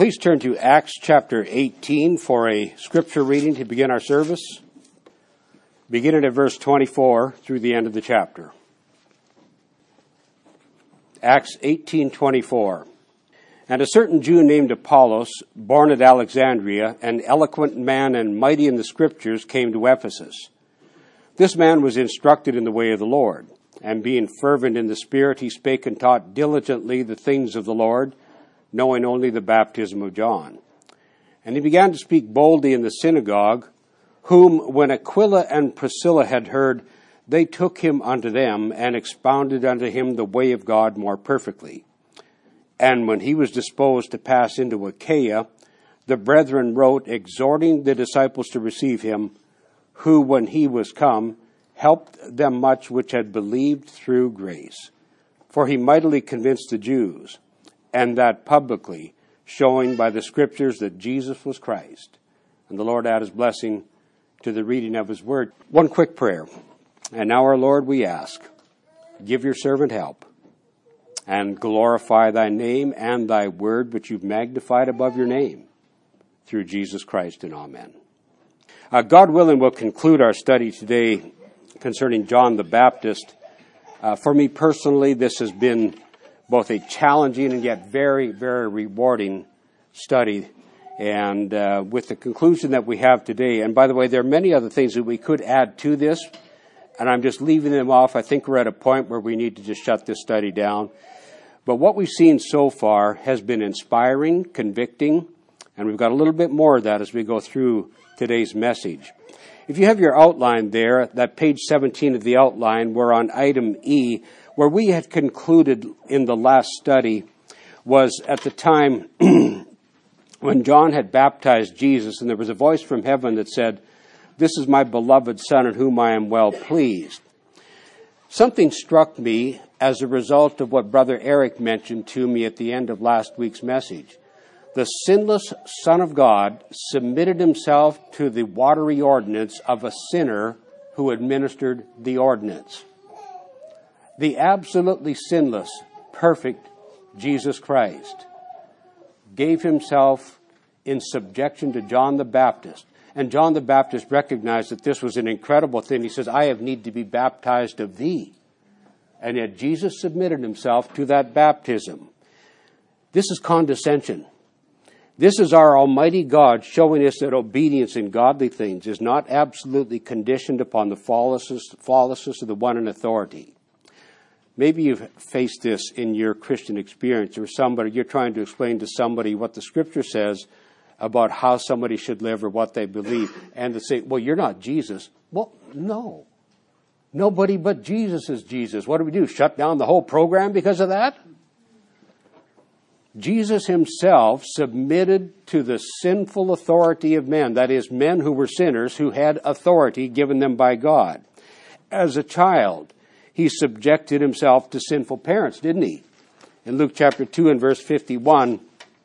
Please turn to Acts chapter 18 for a scripture reading to begin our service, beginning at verse 24 through the end of the chapter. Acts 18:24. And a certain Jew named Apollos, born at Alexandria, an eloquent man and mighty in the Scriptures, came to Ephesus. This man was instructed in the way of the Lord, and being fervent in the Spirit, he spake and taught diligently the things of the Lord, knowing only the baptism of John. And he began to speak boldly in the synagogue, whom when Aquila and Priscilla had heard, they took him unto them, and expounded unto him the way of God more perfectly. And when he was disposed to pass into Achaia, the brethren wrote, exhorting the disciples to receive him, who, when he was come, helped them much which had believed through grace. For he mightily convinced the Jews, and that publicly, showing by the Scriptures that Jesus was Christ. And the Lord add his blessing to the reading of his word. One quick prayer. And now, our Lord, we ask, give your servant help, and glorify thy name and thy word, which you've magnified above your name, through Jesus Christ, and amen. God willing, we'll conclude our study today concerning John the Baptist. For me personally, this has been both a challenging and yet very, very rewarding study. And with the conclusion that we have today, and by the way, there are many other things that we could add to this, and I'm just leaving them off. I think we're at a point where we need to just shut this study down. But what we've seen so far has been inspiring, convicting, and we've got a little bit more of that as we go through today's message. If you have your outline there, that page 17 of the outline, we're on item E. Where we had concluded in the last study was at the time when John had baptized Jesus, and there was a voice from heaven that said, "This is my beloved Son in whom I am well pleased." Something struck me as a result of what Brother Eric mentioned to me at the end of last week's message. The sinless Son of God submitted himself to the watery ordinance of a sinner who administered the ordinance. The absolutely sinless, perfect Jesus Christ gave himself in subjection to John the Baptist. And John the Baptist recognized that this was an incredible thing. He says, I have need to be baptized of thee. And yet Jesus submitted himself to that baptism. This is condescension. This is our Almighty God showing us that obedience in godly things is not absolutely conditioned upon the flawlessness of the one in authority. Maybe you've faced this in your Christian experience, or you're trying to explain to somebody what the Scripture says about how somebody should live or what they believe, and they say, well, you're not Jesus. Well, no. Nobody but Jesus is Jesus. What do? Shut down the whole program because of that? Jesus himself submitted to the sinful authority of men, that is, men who were sinners who had authority given them by God. As a child, he subjected himself to sinful parents, didn't he? In Luke chapter 2 and verse 51,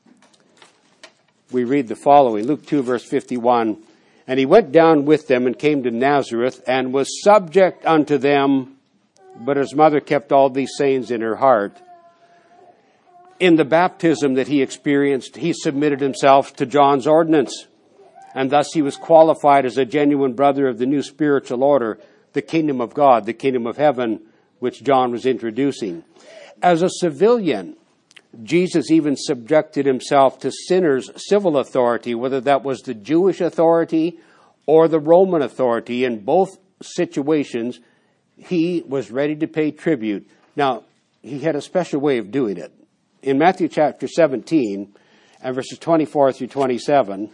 we read the following. Luke 2 verse 51, and he went down with them and came to Nazareth and was subject unto them, but his mother kept all these sayings in her heart. In the baptism that he experienced, he submitted himself to John's ordinance, and thus he was qualified as a genuine brother of the new spiritual order, the kingdom of God, the kingdom of heaven, which John was introducing. As a civilian, Jesus even subjected himself to sinners' civil authority, whether that was the Jewish authority or the Roman authority. In both situations, he was ready to pay tribute. Now, he had a special way of doing it. In Matthew chapter 17 and verses 24 through 27,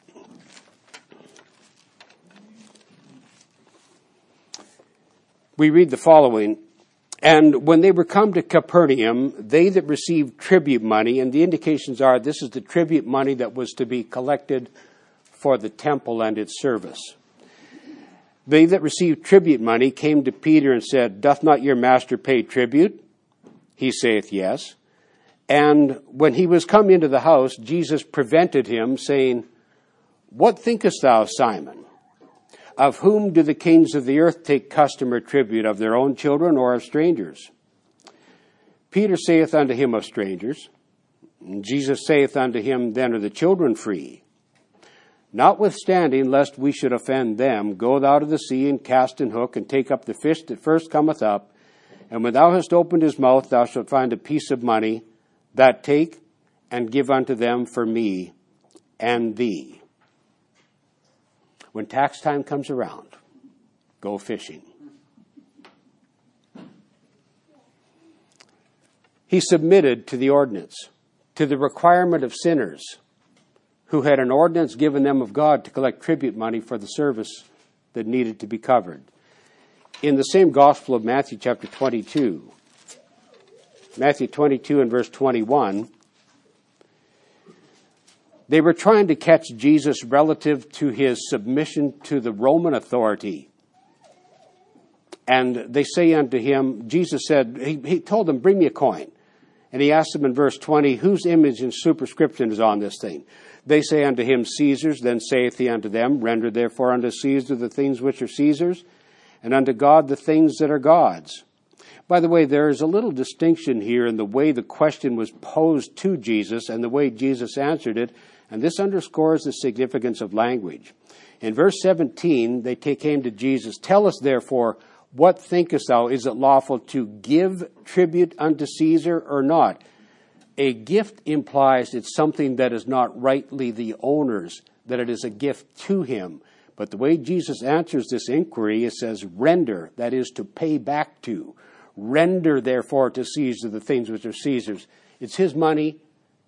we read the following. And when they were come to Capernaum, they that received tribute money, and the indications are this is the tribute money that was to be collected for the temple and its service. They that received tribute money came to Peter and said, Doth not your master pay tribute? He saith, Yes. And when he was come into the house, Jesus prevented him, saying, What thinkest thou, Simon? Of whom do the kings of the earth take custom or tribute, of their own children or of strangers? Peter saith unto him, Of strangers. And Jesus saith unto him, Then are the children free. Notwithstanding, lest we should offend them, go thou to the sea, and cast an hook, and take up the fish that first cometh up. And when thou hast opened his mouth, thou shalt find a piece of money. That take, and give unto them for me and thee. When tax time comes around, go fishing. He submitted to the ordinance, to the requirement of sinners who had an ordinance given them of God to collect tribute money for the service that needed to be covered. In the same Gospel of Matthew chapter 22, Matthew 22 and verse 21, they were trying to catch Jesus relative to his submission to the Roman authority. And they say unto him, Jesus said, he told them, bring me a coin. And he asked them in verse 20, whose image and superscription is on this thing? They say unto him, Caesar's. Then saith he unto them, Render therefore unto Caesar the things which are Caesar's, and unto God the things that are God's. By the way, there is a little distinction here in the way the question was posed to Jesus and the way Jesus answered it, and this underscores the significance of language. In verse 17, they came to Jesus, Tell us therefore, what thinkest thou? Is it lawful to give tribute unto Caesar or not? A gift implies it's something that is not rightly the owner's, that it is a gift to him. But the way Jesus answers this inquiry, it says render, that is to pay back to. Render therefore to Caesar the things which are Caesar's. It's his money.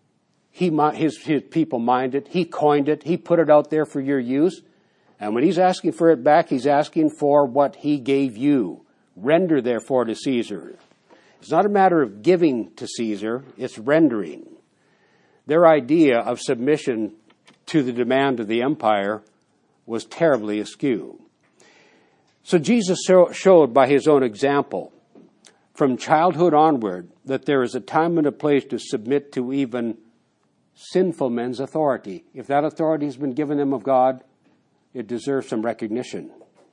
His people mined it. He coined it. He put it out there for your use. And when he's asking for it back, he's asking for what he gave you. Render therefore to Caesar. It's not a matter of giving to Caesar, it's rendering. Their idea of submission to the demand of the empire was terribly askew. So Jesus showed by his own example, from childhood onward, that there is a time and a place to submit to even sinful men's authority. If that authority has been given them of God, it deserves some recognition.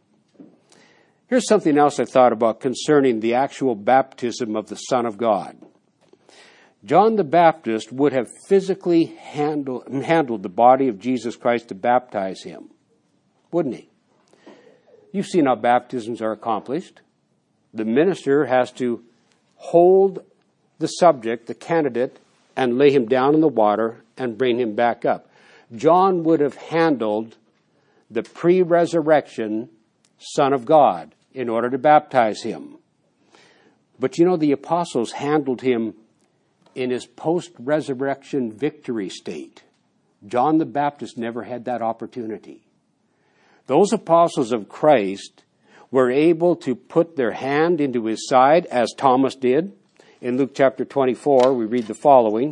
Here's something else I thought about concerning the actual baptism of the Son of God. John the Baptist would have physically handled the body of Jesus Christ to baptize him, wouldn't he? You've seen how baptisms are accomplished. The minister has to hold the subject, the candidate, and lay him down in the water and bring him back up. John would have handled the pre-resurrection Son of God in order to baptize him. But you know, the apostles handled him in his post-resurrection victory state. John the Baptist never had that opportunity. Those apostles of Christ were able to put their hand into his side, as Thomas did. In Luke chapter 24, we read the following.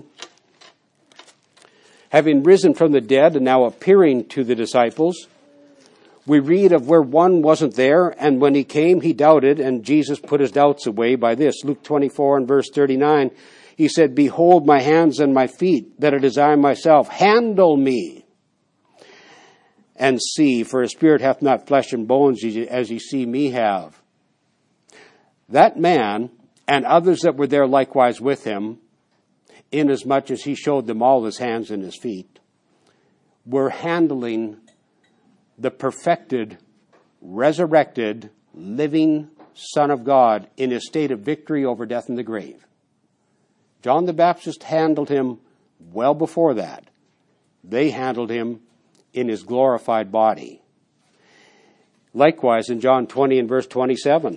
Having risen from the dead and now appearing to the disciples, we read of where one wasn't there, and when he came, he doubted, and Jesus put his doubts away by this. Luke 24 and verse 39, he said, Behold my hands and my feet, that it is I myself. Handle me, and see, for a spirit hath not flesh and bones, as ye see me have. That man, and others that were there likewise with him, inasmuch as he showed them all his hands and his feet, were handling the perfected, resurrected, living Son of God in his state of victory over death and the grave. John the Baptist handled him well before that. They handled him in his glorified body. Likewise in John 20 and verse 27.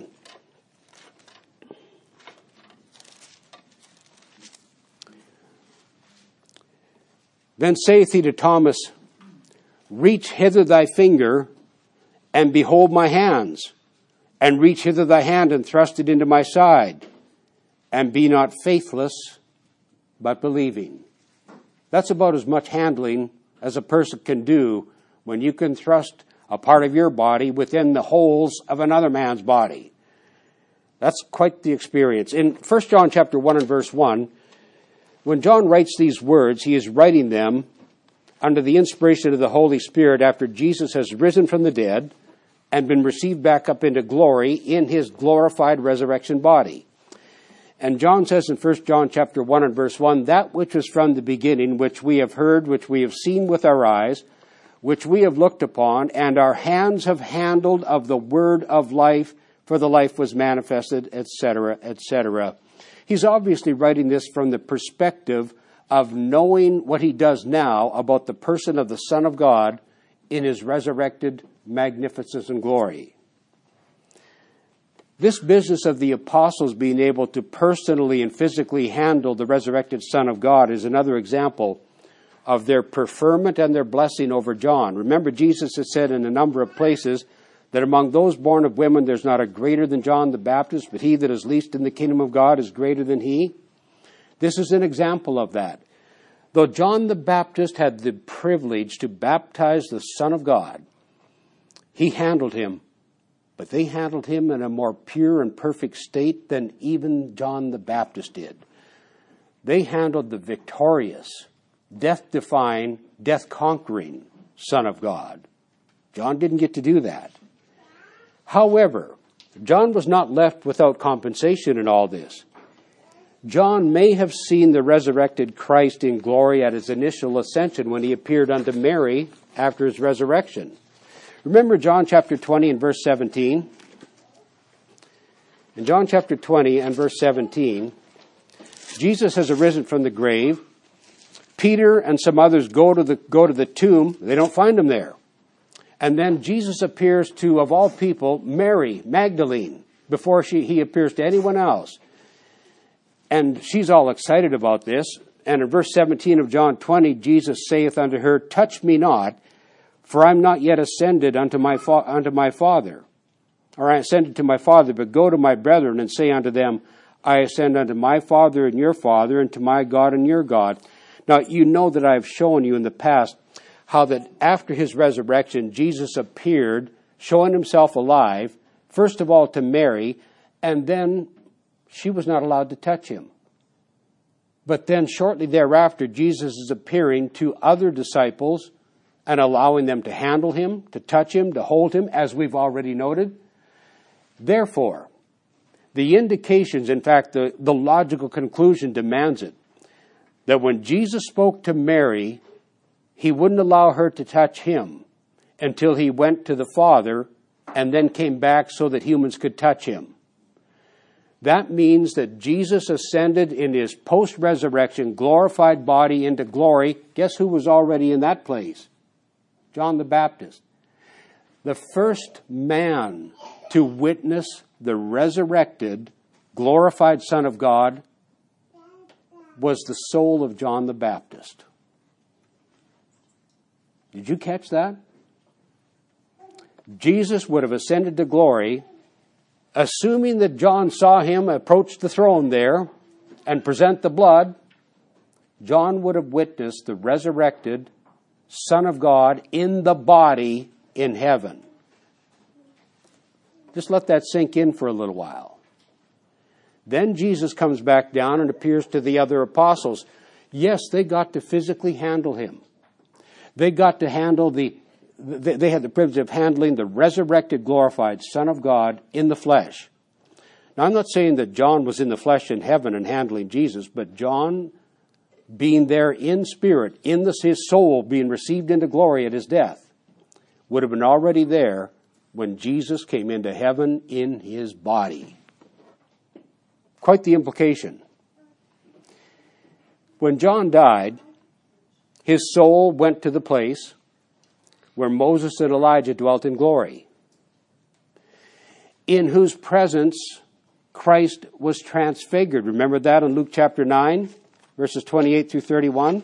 Then saith he to Thomas, Reach hither thy finger, and behold my hands, and reach hither thy hand, and thrust it into my side, and be not faithless, but believing. That's about as much handling as a person can do when you can thrust a part of your body within the holes of another man's body. That's quite the experience. In 1 John chapter 1 and verse 1, when John writes these words, he is writing them under the inspiration of the Holy Spirit after Jesus has risen from the dead and been received back up into glory in his glorified resurrection body. And John says in 1 John chapter 1 and verse 1, that which was from the beginning, which we have heard, which we have seen with our eyes, which we have looked upon, and our hands have handled of the word of life, for the life was manifested, etc., etc. He's obviously writing this from the perspective of knowing what he does now about the person of the Son of God in his resurrected magnificence and glory. This business of the apostles being able to personally and physically handle the resurrected Son of God is another example of their preferment and their blessing over John. Remember, Jesus has said in a number of places that among those born of women there's not a greater than John the Baptist, but he that is least in the kingdom of God is greater than he. This is an example of that. Though John the Baptist had the privilege to baptize the Son of God, he handled him, but they handled him in a more pure and perfect state than even John the Baptist did. They handled the victorious, death-defying, death-conquering Son of God. John didn't get to do that. However, John was not left without compensation in all this. John may have seen the resurrected Christ in glory at his initial ascension when he appeared unto Mary after his resurrection. Remember John chapter 20 and verse 17? In John chapter 20 and verse 17, Jesus has arisen from the grave. Peter and some others go to the tomb. They don't find him there. And then Jesus appears to, of all people, Mary Magdalene, before he appears to anyone else. And she's all excited about this. And in verse 17 of John 20, Jesus saith unto her, touch me not, for I am not yet ascended unto my Father. Or I ascended to my Father, but go to my brethren and say unto them, I ascend unto my Father and your Father, and to my God and your God. Now, you know that I have shown you in the past how that after his resurrection, Jesus appeared, showing himself alive, first of all to Mary, and then she was not allowed to touch him. But then shortly thereafter, Jesus is appearing to other disciples and allowing them to handle him, to touch him, to hold him, as we've already noted. Therefore, the indications, in fact, the logical conclusion demands it, that when Jesus spoke to Mary, he wouldn't allow her to touch him until he went to the Father and then came back so that humans could touch him. That means that Jesus ascended in his post-resurrection glorified body into glory. Guess who was already in that place? John the Baptist. The first man to witness the resurrected, glorified Son of God was the soul of John the Baptist. Did you catch that? Jesus would have ascended to glory, assuming that John saw him approach the throne there and present the blood. John would have witnessed the resurrected Son of God in the body in heaven. Just let that sink in for a little while. Then Jesus comes back down and appears to the other apostles. Yes, they got to physically handle him. They got to handle they had the privilege of handling the resurrected, glorified Son of God in the flesh. Now, I'm not saying that John was in the flesh in heaven and handling Jesus, but John being there in spirit, his soul being received into glory at his death, would have been already there when Jesus came into heaven in his body. Quite the implication. When John died, his soul went to the place where Moses and Elijah dwelt in glory, in whose presence Christ was transfigured. Remember that in Luke chapter 9, verses 28 through 31?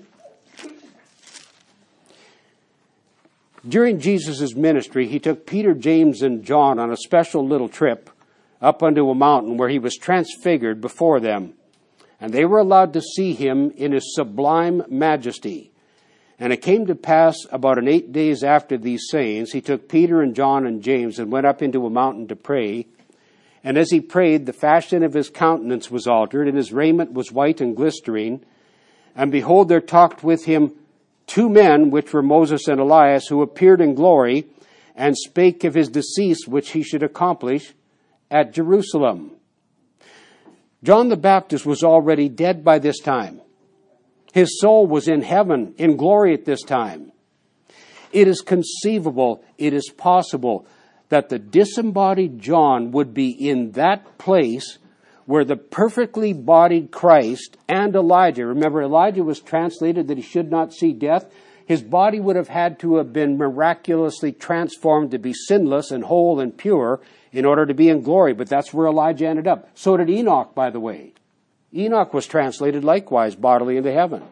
During Jesus' ministry, he took Peter, James, and John on a special little trip up unto a mountain where he was transfigured before them, and they were allowed to see him in his sublime majesty. And it came to pass about 8 days after these sayings, he took Peter and John and James and went up into a mountain to pray. And as he prayed, the fashion of his countenance was altered, and his raiment was white and glistering. And behold, there talked with him 2 men, which were Moses and Elias, who appeared in glory, and spake of his decease, which he should accomplish at Jerusalem. John the Baptist was already dead by this time. His soul was in heaven, in glory at this time. It is conceivable, it is possible that the disembodied John would be in that place where the perfectly bodied Christ and Elijah, remember Elijah was translated that he should not see death. His body would have had to have been miraculously transformed to be sinless and whole and pure in order to be in glory. But that's where Elijah ended up. So did Enoch, by the way. Enoch was translated likewise bodily into heaven.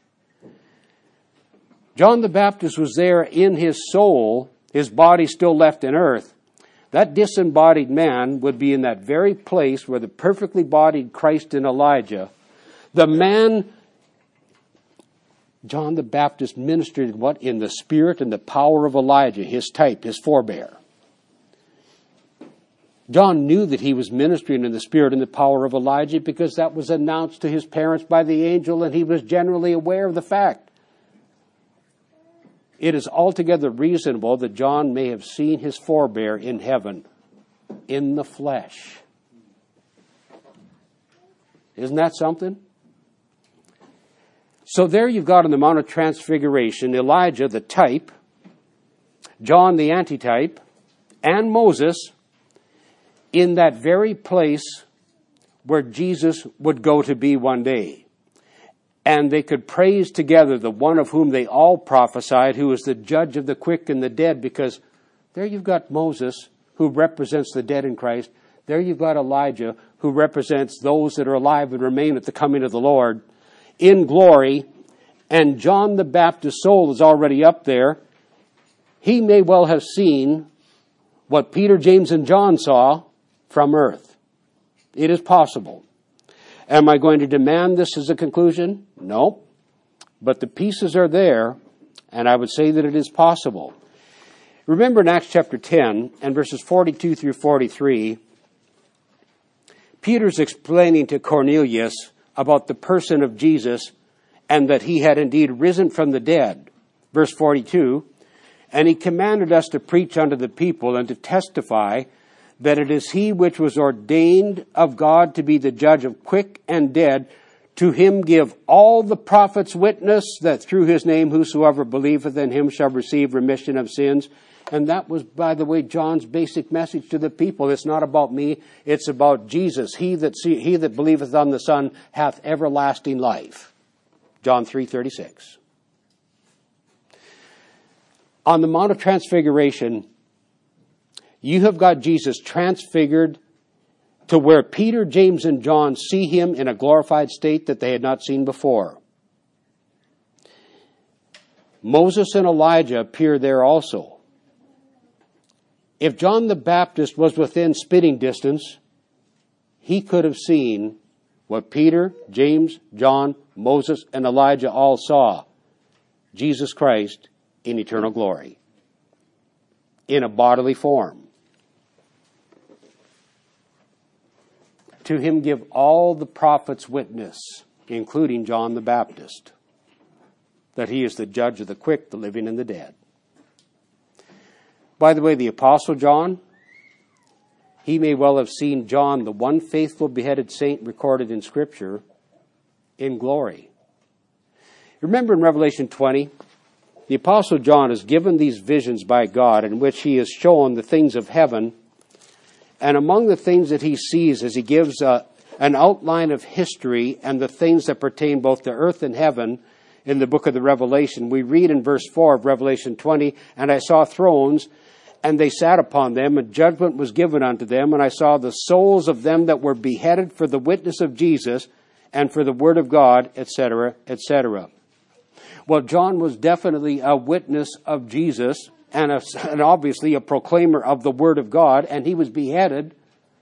John the Baptist was there in his soul, his body still left in earth. That disembodied man would be in that very place where the perfectly bodied Christ and Elijah, the man John the Baptist ministered what? In the spirit and the power of Elijah, his type, his forebear. John knew that he was ministering in the spirit and the power of Elijah because that was announced to his parents by the angel, and he was generally aware of the fact. It is altogether reasonable that John may have seen his forebear in heaven, in the flesh. Isn't that something? So there you've got on the Mount of Transfiguration, Elijah, the type, John, the antitype, and Moses in that very place where Jesus would go to be one day. And they could praise together the one of whom they all prophesied, who is the judge of the quick and the dead, because there you've got Moses, who represents the dead in Christ. There you've got Elijah, who represents those that are alive and remain at the coming of the Lord in glory. And John the Baptist's soul is already up there. He may well have seen what Peter, James, and John saw from earth. It is possible. Am I going to demand this as a conclusion? No. But the pieces are there, and I would say that it is possible. Remember in Acts chapter 10 and verses 42 through 43, Peter's explaining to Cornelius about the person of Jesus and that he had indeed risen from the dead. Verse 42, and he commanded us to preach unto the people and to testify that it is he which was ordained of God to be the judge of quick and dead. To him give all the prophets witness that through his name whosoever believeth in him shall receive remission of sins. And that was, by the way, John's basic message to the people. It's not about me, it's about Jesus. He that believeth on the Son hath everlasting life. John 3:36. On the Mount of Transfiguration, you have got Jesus transfigured to where Peter, James, and John see him in a glorified state that they had not seen before. Moses and Elijah appear there also. If John the Baptist was within spitting distance, he could have seen what Peter, James, John, Moses, and Elijah all saw. Jesus Christ in eternal glory, in a bodily form. To him give all the prophets witness, including John the Baptist, that he is the judge of the quick, the living, and the dead. By the way, the Apostle John, he may well have seen John, the one faithful beheaded saint recorded in Scripture, in glory. Remember in Revelation 20, the Apostle John is given these visions by God in which he is shown the things of heaven. And among the things that he sees as he gives an outline of history and the things that pertain both to earth and heaven in the book of the Revelation, we read in verse 4 of Revelation 20, and I saw thrones, and they sat upon them, and judgment was given unto them, and I saw the souls of them that were beheaded for the witness of Jesus and for the word of God, etc., etc. Well, John was definitely a witness of Jesus, and obviously a proclaimer of the Word of God, and he was beheaded.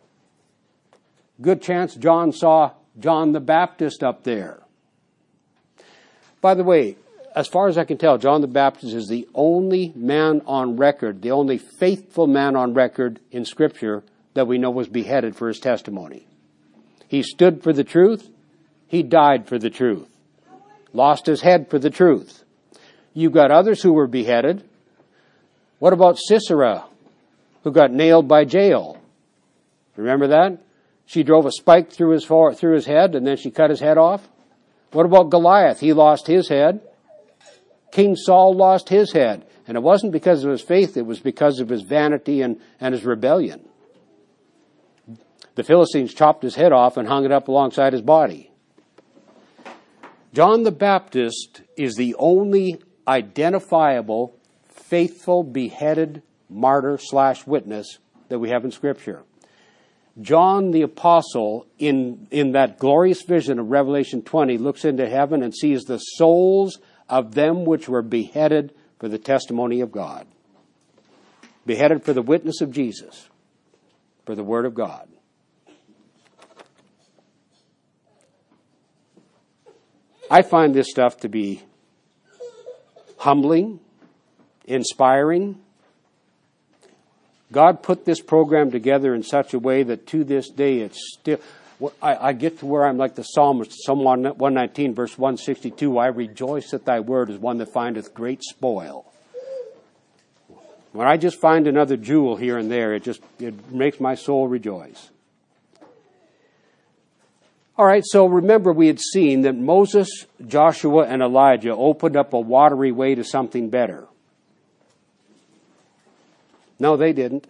Good chance John saw John the Baptist up there. By the way, as far as I can tell, John the Baptist is the only man on record, the only faithful man on record in Scripture that we know was beheaded for his testimony. He stood for the truth. He died for the truth. Lost his head for the truth. You've got others who were beheaded. What about Sisera, who got nailed by Jael? Remember that? She drove a spike through his head, and then she cut his head off. What about Goliath? He lost his head. King Saul lost his head. And it wasn't because of his faith, it was because of his vanity and his rebellion. The Philistines chopped his head off and hung it up alongside his body. John the Baptist is the only identifiable, faithful, beheaded martyr/witness that we have in Scripture. John the Apostle, in that glorious vision of Revelation 20, looks into heaven and sees the souls of them which were beheaded for the testimony of God. Beheaded for the witness of Jesus, for the Word of God. I find this stuff to be humbling, inspiring. God put this program together in such a way that to this day it's still... I get to where I'm like the psalmist, Psalm 119, verse 162, I rejoice that thy word is one that findeth great spoil. When I just find another jewel here and there, it makes my soul rejoice. All right, so remember we had seen that Moses, Joshua, and Elijah opened up a watery way to something better. No, they didn't.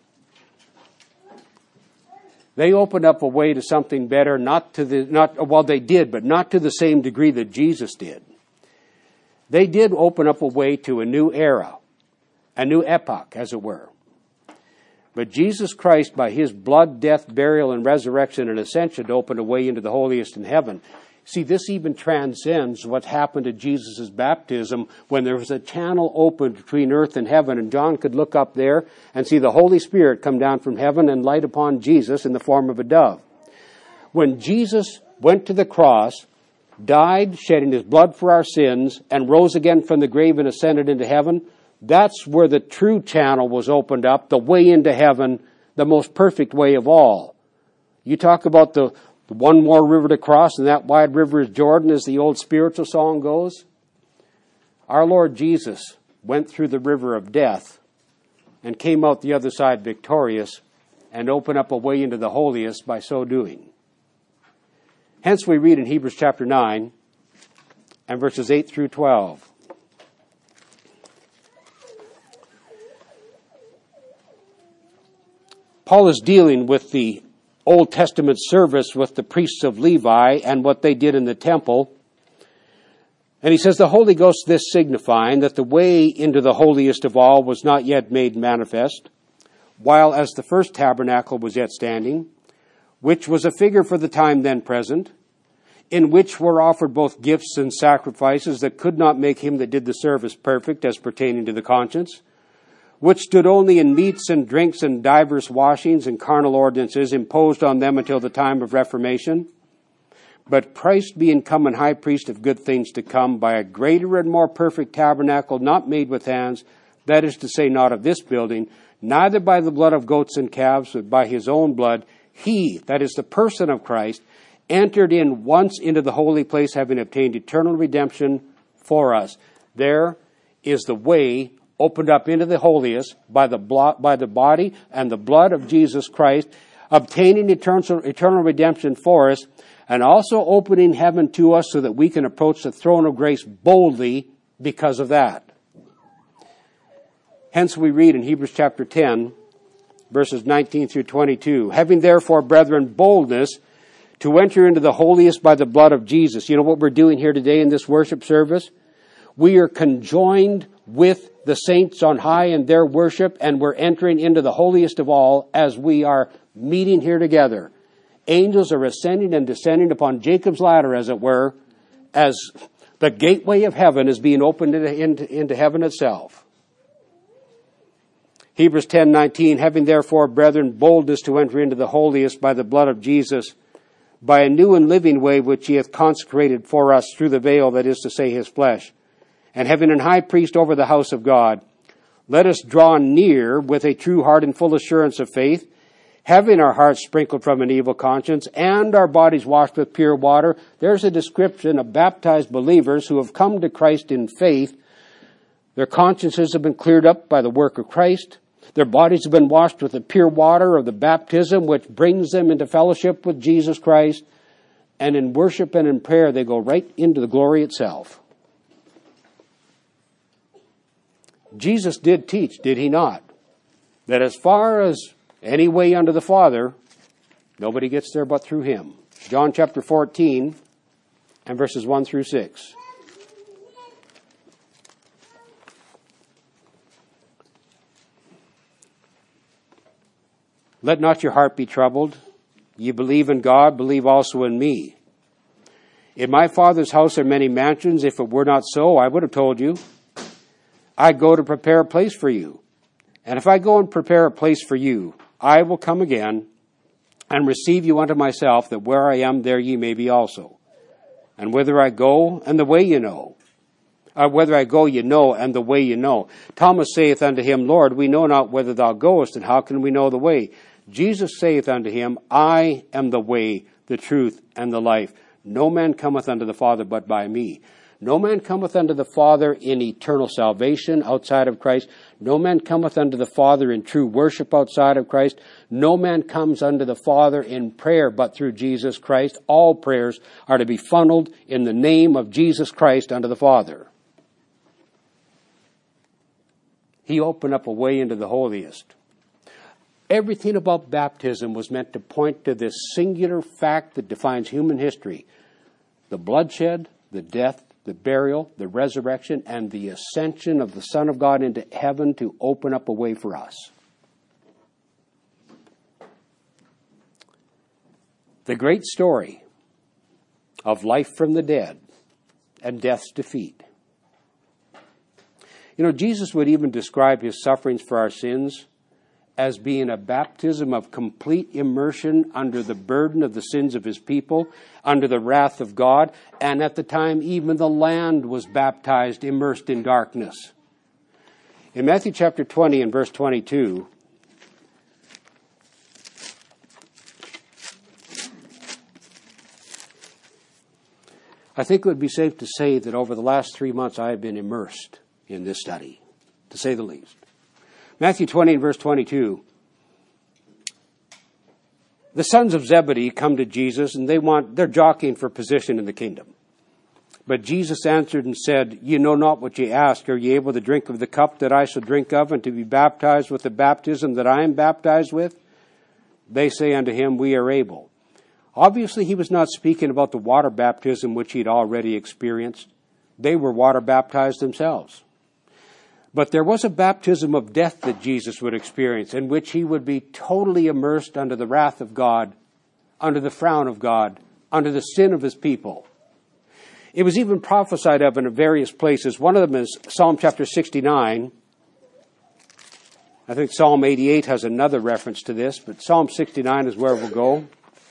They opened up a way to something better, they did, but not to the same degree that Jesus did. They did open up a way to a new era, a new epoch, as it were. But Jesus Christ, by his blood, death, burial, and resurrection and ascension, opened a way into the holiest in heaven. See, this even transcends what happened at Jesus' baptism when there was a channel opened between earth and heaven, and John could look up there and see the Holy Spirit come down from heaven and light upon Jesus in the form of a dove. When Jesus went to the cross, died, shedding his blood for our sins, and rose again from the grave and ascended into heaven, that's where the true channel was opened up, the way into heaven, the most perfect way of all. You talk about the one more river to cross, and that wide river is Jordan, as the old spiritual song goes. Our Lord Jesus went through the river of death and came out the other side victorious and opened up a way into the holiest by so doing. Hence we read in Hebrews chapter 9 and verses 8 through 12. Paul is dealing with the Old Testament service with the priests of Levi and what they did in the temple. And he says, the Holy Ghost this signifying that the way into the holiest of all was not yet made manifest, while as the first tabernacle was yet standing, which was a figure for the time then present, in which were offered both gifts and sacrifices that could not make him that did the service perfect as pertaining to the conscience, which stood only in meats and drinks and divers washings and carnal ordinances imposed on them until the time of Reformation. But Christ being come and high priest of good things to come, by a greater and more perfect tabernacle not made with hands, that is to say, not of this building, neither by the blood of goats and calves, but by his own blood, he, that is the person of Christ, entered in once into the holy place, having obtained eternal redemption for us. There is the way opened up into the holiest by the body and the blood of Jesus Christ, obtaining eternal redemption for us, and also opening heaven to us so that we can approach the throne of grace boldly because of that. Hence we read in Hebrews chapter 10, verses 19 through 22, having therefore, brethren, boldness to enter into the holiest by the blood of Jesus. You know what we're doing here today in this worship service? We are conjoined with the saints on high in their worship, and we're entering into the holiest of all as we are meeting here together. Angels are ascending and descending upon Jacob's ladder, as it were, as the gateway of heaven is being opened into heaven itself. Hebrews 10:19, having therefore, brethren, boldness to enter into the holiest by the blood of Jesus, by a new and living way which he hath consecrated for us through the veil, that is to say, his flesh. And having an high priest over the house of God, let us draw near with a true heart and full assurance of faith, having our hearts sprinkled from an evil conscience and our bodies washed with pure water. There's a description of baptized believers who have come to Christ in faith. Their consciences have been cleared up by the work of Christ. Their bodies have been washed with the pure water of the baptism, which brings them into fellowship with Jesus Christ. And in worship and in prayer, they go right into the glory itself. Jesus did teach, did he not? That as far as any way unto the Father, nobody gets there but through him. John chapter 14 and verses 1 through 6. Let not your heart be troubled. Ye believe in God, believe also in me. In my Father's house are many mansions. If it were not so, I would have told you. I go to prepare a place for you. And if I go and prepare a place for you, I will come again and receive you unto myself, that where I am, there ye may be also. And whither I go, and the way you know. Whether I go, you know, and the way you know. Thomas saith unto him, Lord, we know not whither thou goest, and how can we know the way? Jesus saith unto him, I am the way, the truth, and the life. No man cometh unto the Father but by me. No man cometh unto the Father in eternal salvation outside of Christ. No man cometh unto the Father in true worship outside of Christ. No man comes unto the Father in prayer but through Jesus Christ. All prayers are to be funneled in the name of Jesus Christ unto the Father. He opened up a way into the holiest. Everything about baptism was meant to point to this singular fact that defines human history. The bloodshed, the death, the burial, the resurrection, and the ascension of the Son of God into heaven to open up a way for us. The great story of life from the dead and death's defeat. You know, Jesus would even describe his sufferings for our sins as being a baptism of complete immersion under the burden of the sins of his people, under the wrath of God, and at the time even the land was baptized, immersed in darkness. In Matthew chapter 20 and verse 22, I think it would be safe to say that over the last 3 months I have been immersed in this study, to say the least. Matthew 20 and verse 22. The sons of Zebedee come to Jesus and they're jockeying for position in the kingdom. But Jesus answered and said, Ye know not what ye ask. Are ye able to drink of the cup that I shall drink of, and to be baptized with the baptism that I am baptized with? They say unto him, We are able. Obviously, he was not speaking about the water baptism which he'd already experienced. They were water baptized themselves. But there was a baptism of death that Jesus would experience, in which he would be totally immersed under the wrath of God, under the frown of God, under the sin of his people. It was even prophesied of in various places. One of them is Psalm chapter 69. I think Psalm 88 has another reference to this, but Psalm 69 is where we'll go.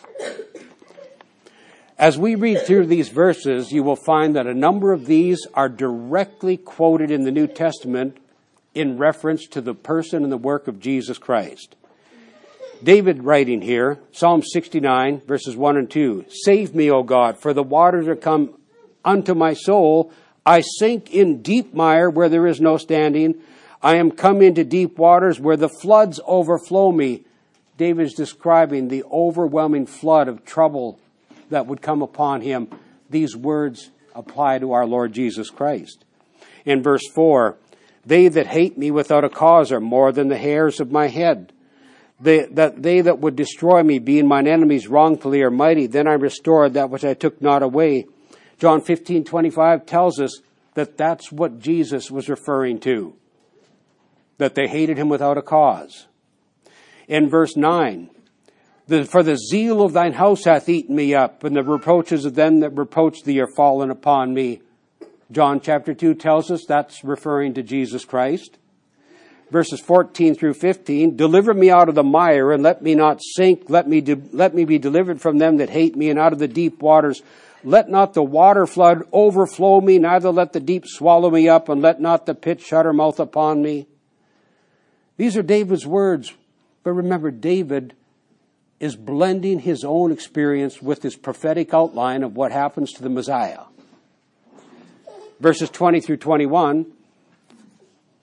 As we read through these verses, you will find that a number of these are directly quoted in the New Testament in reference to the person and the work of Jesus Christ. David writing here, Psalm 69, verses 1 and 2, Save me, O God, for the waters are come unto my soul. I sink in deep mire where there is no standing. I am come into deep waters where the floods overflow me. David is describing the overwhelming flood of trouble that would come upon him. These words apply to our Lord Jesus Christ. In verse 4, They that hate me without a cause are more than the hairs of my head. They that would destroy me, being mine enemies wrongfully, are mighty. Then I restored that which I took not away. John 15:25 tells us that that's what Jesus was referring to, that they hated him without a cause. In verse 9, For the zeal of thine house hath eaten me up, and the reproaches of them that reproach thee are fallen upon me. John chapter 2 tells us that's referring to Jesus Christ. Verses 14 through 15, Deliver me out of the mire, and let me not sink. Let me be delivered from them that hate me, and out of the deep waters. Let not the water flood overflow me, neither let the deep swallow me up, and let not the pit shut her mouth upon me. These are David's words. But remember, David is blending his own experience with this prophetic outline of what happens to the Messiah. Verses 20 through 21,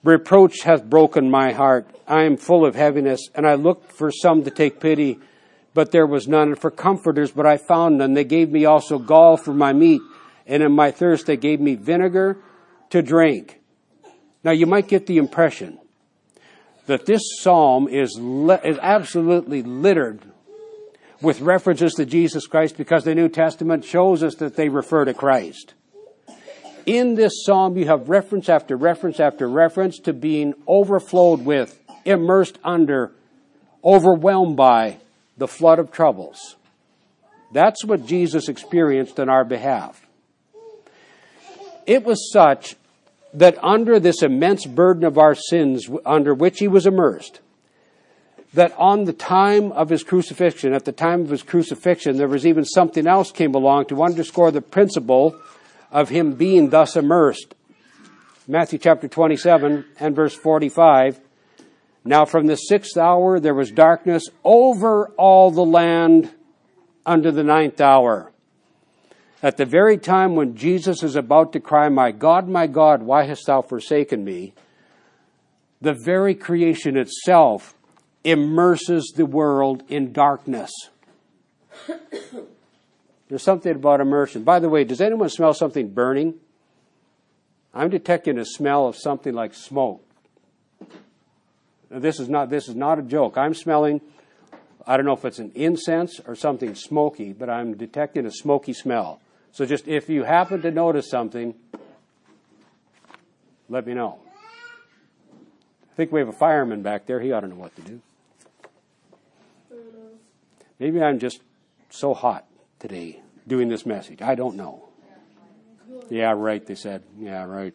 Reproach hath broken my heart. I am full of heaviness, and I looked for some to take pity, but there was none, and for comforters, but I found none. They gave me also gall for my meat, and in my thirst they gave me vinegar to drink. Now you might get the impression that this psalm is absolutely littered with references to Jesus Christ, because the New Testament shows us that they refer to Christ. In this psalm, you have reference after reference after reference to being overflowed with, immersed under, overwhelmed by the flood of troubles. That's what Jesus experienced on our behalf. It was such that under this immense burden of our sins under which he was immersed, that on the time of his crucifixion, at the time of his crucifixion, there was even something else came along to underscore the principle of him being thus immersed. Matthew chapter 27 and verse 45. Now from the 6th hour there was darkness over all the land unto the 9th hour. At the very time when Jesus is about to cry, my God, why hast thou forsaken me? The very creation itself immerses the world in darkness. There's something about immersion. By the way, does anyone smell something burning? I'm detecting a smell of something like smoke. Now, this is not a joke. I'm smelling, I don't know if it's an incense or something smoky, but I'm detecting a smoky smell. So just if you happen to notice something, let me know. I think we have a fireman back there. He ought to know what to do. Maybe I'm just so hot today doing this message. I don't know. Yeah, right, they said. Yeah, right.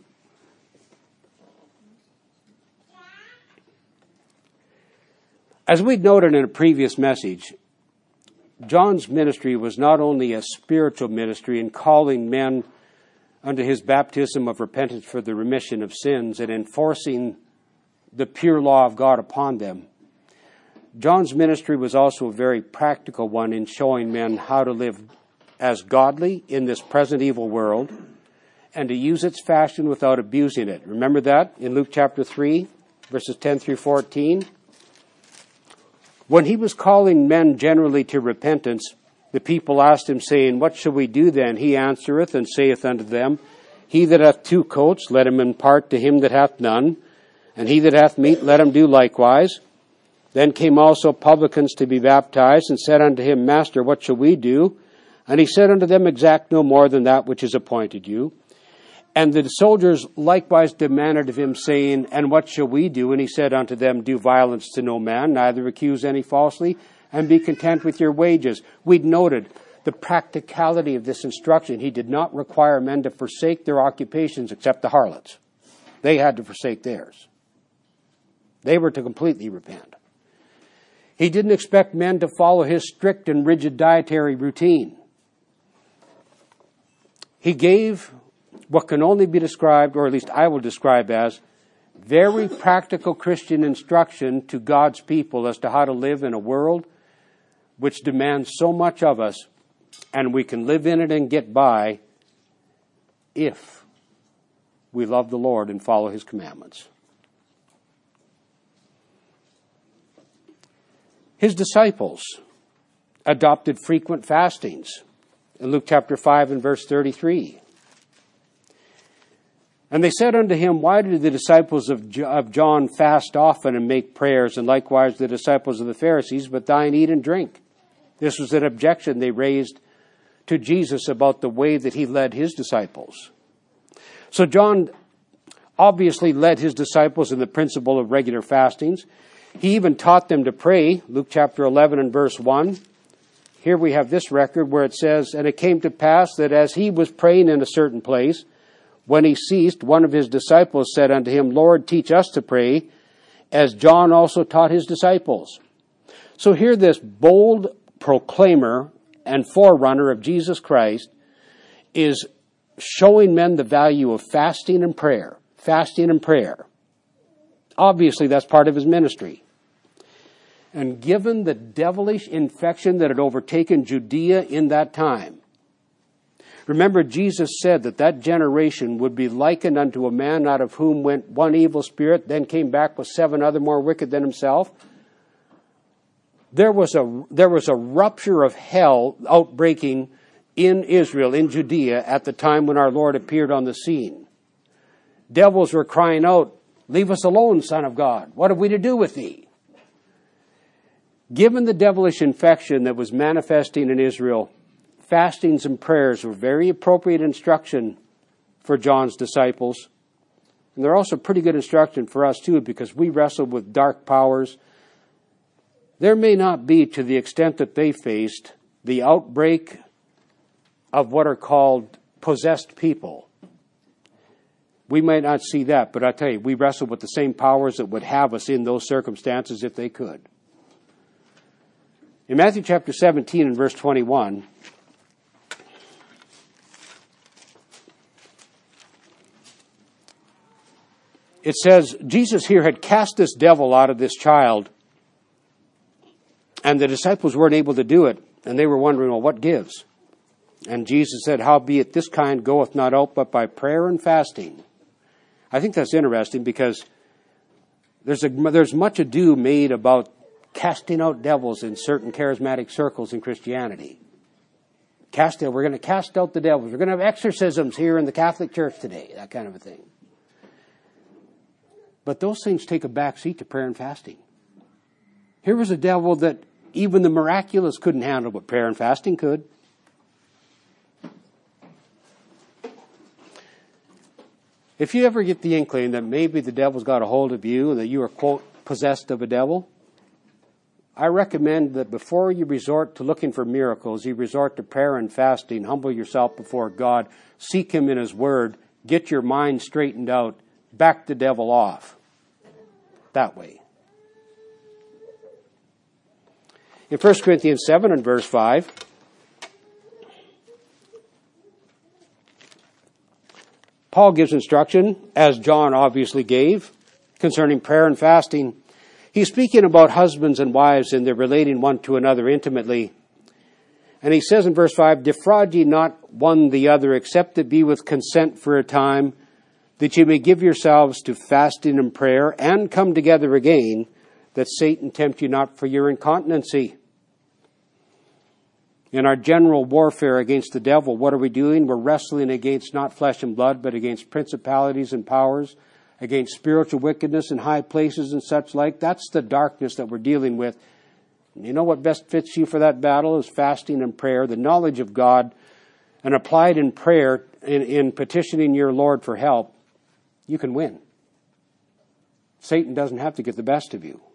As we'd noted in a previous message, John's ministry was not only a spiritual ministry in calling men unto his baptism of repentance for the remission of sins and enforcing the pure law of God upon them. John's ministry was also a very practical one in showing men how to live as godly in this present evil world and to use its fashion without abusing it. Remember that in Luke chapter 3, verses 10 through 14? When he was calling men generally to repentance, the people asked him, saying, What shall we do then? He answereth and saith unto them, He that hath 2 coats, let him impart to him that hath none, and he that hath meat, let him do likewise. Then came also publicans to be baptized, and said unto him, Master, what shall we do? And he said unto them, Exact no more than that which is appointed you. And the soldiers likewise demanded of him, saying, And what shall we do? And he said unto them, Do violence to no man, neither accuse any falsely, and be content with your wages. We'd noted the practicality of this instruction. He did not require men to forsake their occupations except the harlots. They had to forsake theirs. They were to completely repent. He didn't expect men to follow his strict and rigid dietary routine. He gave what can only be described, or at least I will describe as, very practical Christian instruction to God's people as to how to live in a world which demands so much of us, and we can live in it and get by if we love the Lord and follow his commandments. His disciples adopted frequent fastings in Luke chapter 5 and verse 33. And they said unto him, Why do the disciples of John fast often and make prayers, and likewise the disciples of the Pharisees, but thine eat and drink? This was an objection they raised to Jesus about the way that he led his disciples. So John obviously led his disciples in the principle of regular fastings. He even taught them to pray, Luke chapter 11 and verse 1. Here we have this record where it says, And it came to pass that as he was praying in a certain place, when he ceased, one of his disciples said unto him, Lord, teach us to pray, as John also taught his disciples. So here this bold proclaimer and forerunner of Jesus Christ is showing men the value of fasting and prayer. Fasting and prayer. Obviously, that's part of his ministry. And given the devilish infection that had overtaken Judea in that time, Remember, Jesus said that generation would be likened unto a man out of whom went one evil spirit, then came back with 7 other more wicked than himself. There was a rupture of hell outbreaking in Israel, in Judea, at the time when our Lord appeared on the scene. Devils were crying out, "Leave us alone, Son of God. What have we to do with thee?" Given the devilish infection that was manifesting in Israel, fastings and prayers were very appropriate instruction for John's disciples. And they're also pretty good instruction for us too, because we wrestle with dark powers. There may not be, to the extent that they faced, the outbreak of what are called possessed people. We might not see that, but I tell you, we wrestle with the same powers that would have us in those circumstances if they could. In Matthew chapter 17 and verse 21, it says, Jesus here had cast this devil out of this child, and the disciples weren't able to do it, and they were wondering, well, what gives? And Jesus said, howbeit this kind goeth not out but by prayer and fasting. I think that's interesting, because there's much ado made about casting out devils in certain charismatic circles in Christianity. We're going to cast out the devils. We're going to have exorcisms here in the Catholic Church today, that kind of a thing. But those things take a back seat to prayer and fasting. Here was a devil that even the miraculous couldn't handle, but prayer and fasting could. If you ever get the inkling that maybe the devil's got a hold of you and that you are, quote, possessed of a devil, I recommend that before you resort to looking for miracles, you resort to prayer and fasting, humble yourself before God, seek Him in His Word, get your mind straightened out, back the devil off. That way. In 1 Corinthians 7 and verse 5, Paul gives instruction, as John obviously gave, concerning prayer and fasting. He's speaking about husbands and wives and they're relating one to another intimately. And he says in verse 5, defraud ye not one the other, except it be with consent for a time, that ye may give yourselves to fasting and prayer, and come together again, that Satan tempt you not for your incontinency. In our general warfare against the devil, what are we doing? We're wrestling against not flesh and blood, but against principalities and powers, against spiritual wickedness in high places and such like. That's the darkness that we're dealing with. You know what best fits you for that battle is fasting and prayer, the knowledge of God, and applied in prayer, in petitioning your Lord for help. You can win. Satan doesn't have to get the best of you.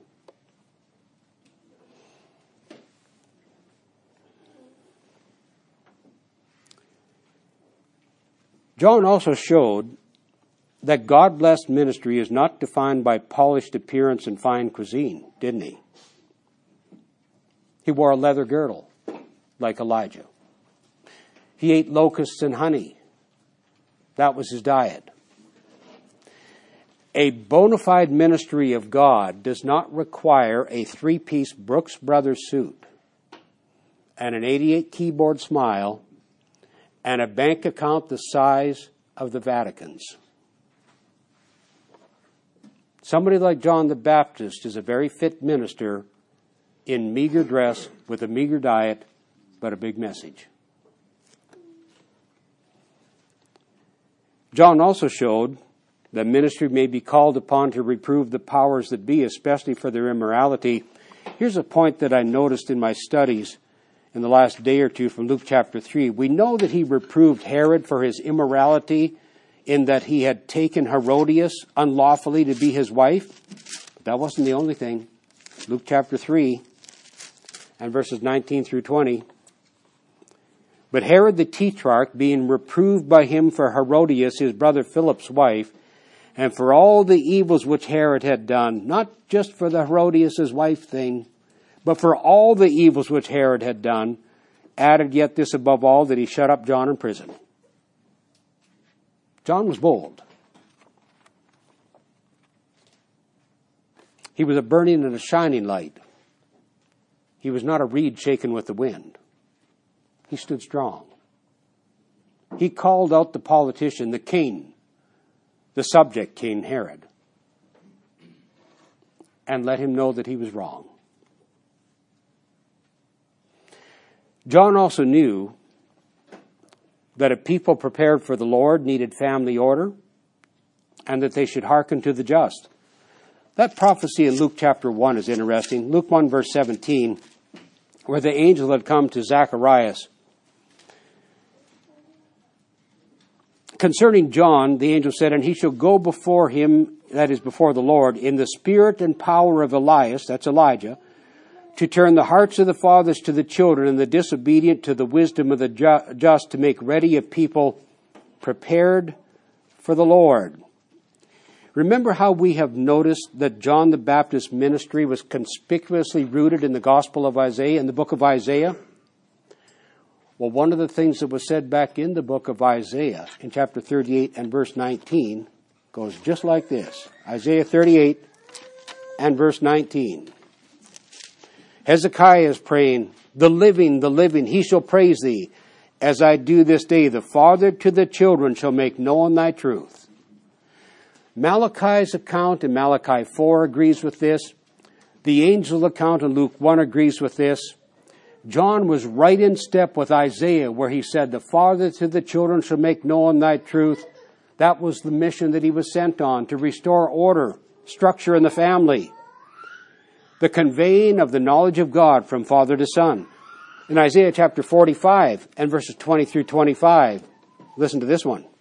John also showed that God-blessed ministry is not defined by polished appearance and fine cuisine, didn't he? He wore a leather girdle, like Elijah. He ate locusts and honey. That was his diet. A bona fide ministry of God does not require a 3-piece Brooks Brothers suit and an 88 keyboard smile and a bank account the size of the Vatican's. Somebody like John the Baptist is a very fit minister in meager dress with a meager diet, but a big message. John also showed that ministry may be called upon to reprove the powers that be, especially for their immorality. Here's a point that I noticed in my studies in the last day or two from Luke chapter 3. We know that he reproved Herod for his immorality in that he had taken Herodias unlawfully to be his wife. But that wasn't the only thing. Luke chapter 3 and verses 19 through 20. But Herod the Tetrarch, being reproved by him for Herodias, his brother Philip's wife, and for all the evils which Herod had done, not just for the Herodias' wife thing, but for all the evils which Herod had done, added yet this above all, that he shut up John in prison. John was bold. He was a burning and a shining light. He was not a reed shaken with the wind. He stood strong. He called out the politician, the king, the subject, King Herod, and let him know that he was wrong. John also knew that a people prepared for the Lord needed family order and that they should hearken to the just. That prophecy in Luke chapter 1 is interesting. Luke 1 verse 17, where the angel had come to Zacharias. Concerning John, the angel said, and he shall go before him, that is before the Lord, in the spirit and power of Elias, that's Elijah, to turn the hearts of the fathers to the children and the disobedient to the wisdom of the just, to make ready a people prepared for the Lord. Remember how we have noticed that John the Baptist's ministry was conspicuously rooted in the Gospel of Isaiah, in the book of Isaiah? Well, one of the things that was said back in the book of Isaiah, in chapter 38 and verse 19, goes just like this. Isaiah 38 and verse 19. Hezekiah is praying, the living, he shall praise thee, as I do this day. The father to the children shall make known thy truth. Malachi's account in Malachi 4 agrees with this. The angel's account in Luke 1 agrees with this. John was right in step with Isaiah, where he said, the father to the children shall make known thy truth. That was the mission that he was sent on, to restore order, structure in the family. The conveying of the knowledge of God from father to son. In Isaiah chapter 45 and verses 20 through 25, listen to this one.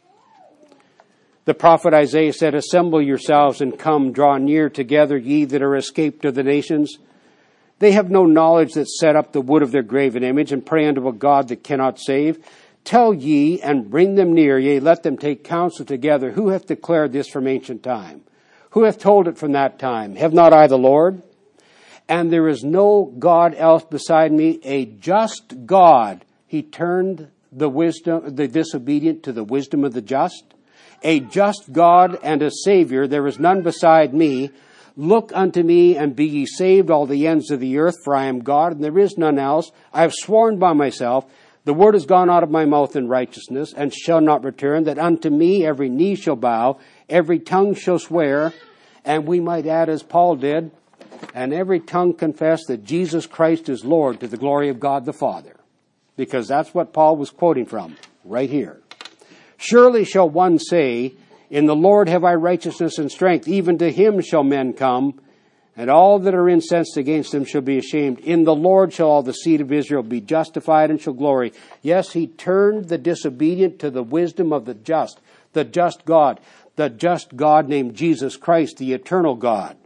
The prophet Isaiah said, assemble yourselves and come, draw near together, ye that are escaped of the nations. They have no knowledge that set up the wood of their graven image and pray unto a God that cannot save. Tell ye and bring them near, yea, let them take counsel together. Who hath declared this from ancient time? Who hath told it from that time? Have not I the Lord? And there is no God else beside me, a just God. He turned the disobedient to the wisdom of the just. A just God and a Savior, there is none beside me. Look unto me, and be ye saved, all the ends of the earth, for I am God, and there is none else. I have sworn by myself, the word is gone out of my mouth in righteousness, and shall not return, that unto me every knee shall bow, every tongue shall swear, and we might add, as Paul did, and every tongue confess that Jesus Christ is Lord, to the glory of God the Father. Because that's what Paul was quoting from, right here. Surely shall one say, in the Lord have I righteousness and strength. Even to him shall men come, and all that are incensed against him shall be ashamed. In the Lord shall all the seed of Israel be justified and shall glory. Yes, he turned the disobedient to the wisdom of the just God named Jesus Christ, the eternal God.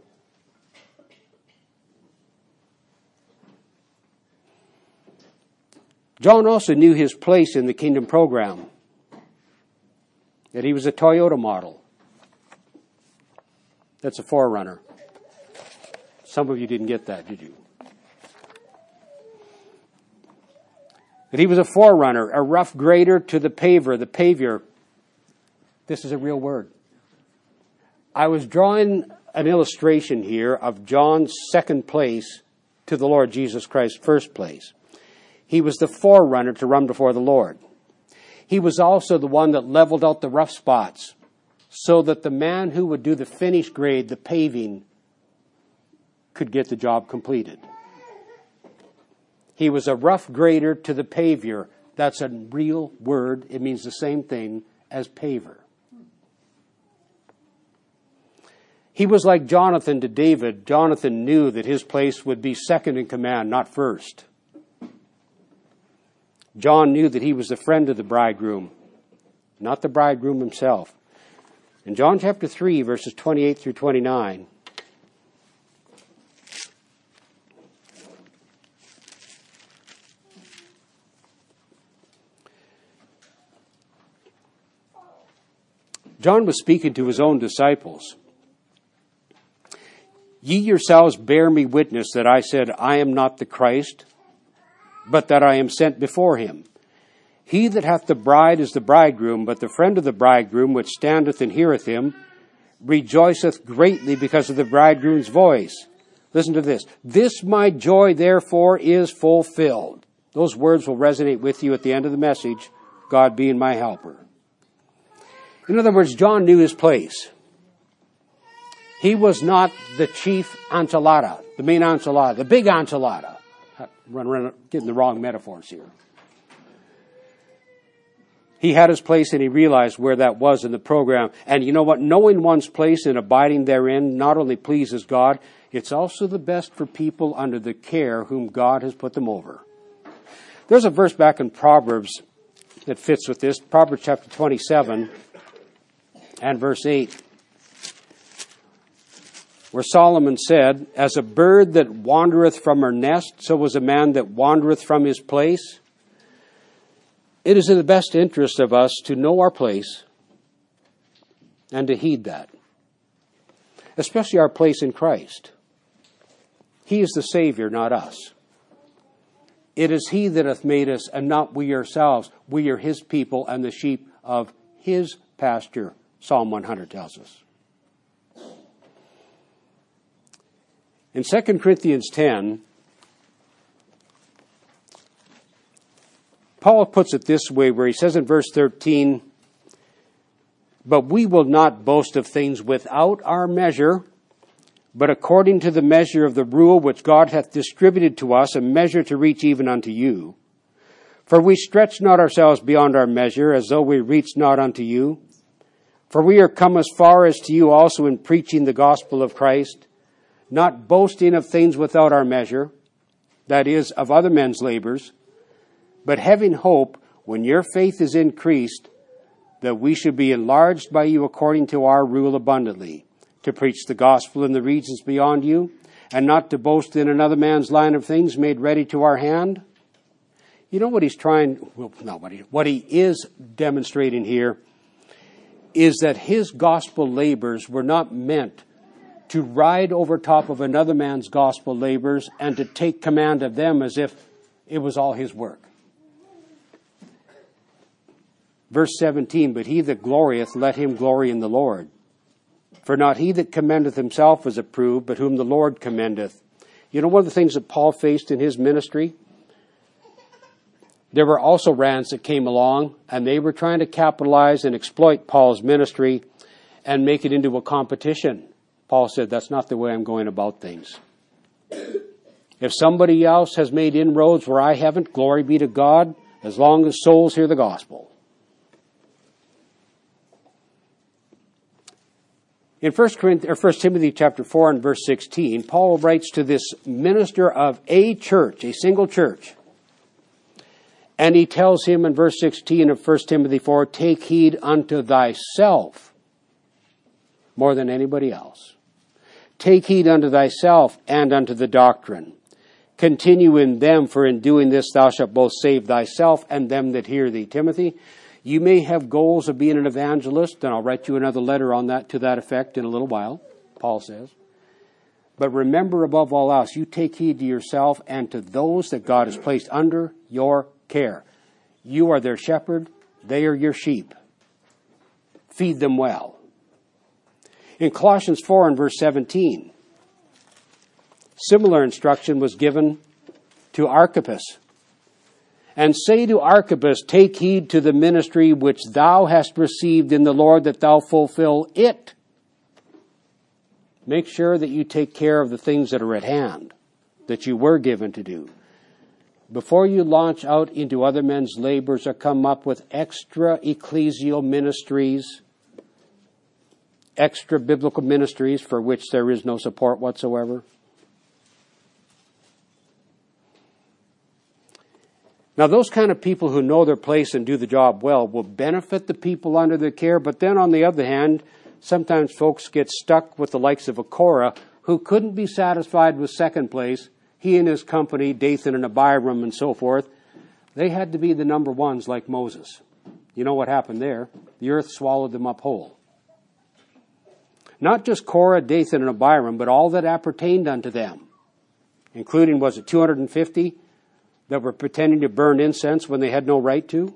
John also knew his place in the kingdom program, that he was a Toyota model. That's a forerunner. Some of you didn't get that, did you? That he was a forerunner, a rough grader to the paver. The pavior, this is a real word. I was drawing an illustration here of John's second place to the Lord Jesus Christ's first place. He was the forerunner to run before the Lord. He was also the one that leveled out the rough spots so that the man who would do the finish grade, the paving, could get the job completed. He was a rough grader to the pavior. That's a real word. It means the same thing as paver. He was like Jonathan to David. Jonathan knew that his place would be second in command, not first. John knew that he was the friend of the bridegroom, not the bridegroom himself. In John chapter 3, verses 28 through 29, John was speaking to his own disciples. Ye yourselves bear me witness that I said, I am not the Christ, but that I am sent before him. He that hath the bride is the bridegroom, but the friend of the bridegroom, which standeth and heareth him, rejoiceth greatly because of the bridegroom's voice. Listen to this. This my joy, therefore, is fulfilled. Those words will resonate with you at the end of the message. God being my helper. In other words, John knew his place. He was not the chief enchilada, the main enchilada, the big enchilada. Getting the wrong metaphors here. He had his place and he realized where that was in the program. And you know what? Knowing one's place and abiding therein not only pleases God, it's also the best for people under the care whom God has put them over. There's a verse back in Proverbs that fits with this. Proverbs chapter 27 and verse 8. Where Solomon said, as a bird that wandereth from her nest, so was a man that wandereth from his place. It is in the best interest of us to know our place and to heed that, especially our place in Christ. He is the Savior, not us. It is He that hath made us, and not we ourselves. We are His people and the sheep of His pasture, Psalm 100 tells us. In 2 Corinthians 10, Paul puts it this way, where he says in verse 13, but we will not boast of things without our measure, but according to the measure of the rule which God hath distributed to us, a measure to reach even unto you. For we stretch not ourselves beyond our measure, as though we reached not unto you. For we are come as far as to you also in preaching the gospel of Christ, not boasting of things without our measure, that is, of other men's labors, but having hope, when your faith is increased, that we should be enlarged by you according to our rule abundantly, to preach the gospel in the regions beyond you, and not to boast in another man's line of things made ready to our hand. You know what he's what he is demonstrating here is that his gospel labors were not meant to ride over top of another man's gospel labors and to take command of them as if it was all his work. Verse 17, but he that glorieth, let him glory in the Lord. For not he that commendeth himself is approved, but whom the Lord commendeth. You know one of the things that Paul faced in his ministry? There were also rans that came along, and they were trying to capitalize and exploit Paul's ministry and make it into a competition. Paul said, that's not the way I'm going about things. If somebody else has made inroads where I haven't, glory be to God, as long as souls hear the gospel. In 1 Timothy chapter 4 and verse 16, Paul writes to this minister of a church, a single church. And he tells him in verse 16 of 1 Timothy 4, take heed unto thyself more than anybody else. Take heed unto thyself and unto the doctrine. Continue in them, for in doing this thou shalt both save thyself and them that hear thee. Timothy, you may have goals of being an evangelist, and I'll write you another letter on that to that effect in a little while, Paul says. But remember above all else, you take heed to yourself and to those that God has placed under your care. You are their shepherd, they are your sheep. Feed them well. In Colossians 4 and verse 17, similar instruction was given to Archippus. And say to Archippus, take heed to the ministry which thou hast received in the Lord, that thou fulfill it. Make sure that you take care of the things that are at hand, that you were given to do. Before you launch out into other men's labors or come up with extra ecclesial ministries, extra biblical ministries for which there is no support whatsoever. Now, those kind of people who know their place and do the job well will benefit the people under their care. But then, on the other hand, sometimes folks get stuck with the likes of a Korah who couldn't be satisfied with second place. He and his company, Dathan and Abiram and so forth, they had to be the number ones like Moses. You know what happened there? The earth swallowed them up whole. Not just Korah, Dathan, and Abiram, but all that appertained unto them, including, was it 250? That were pretending to burn incense when they had no right to?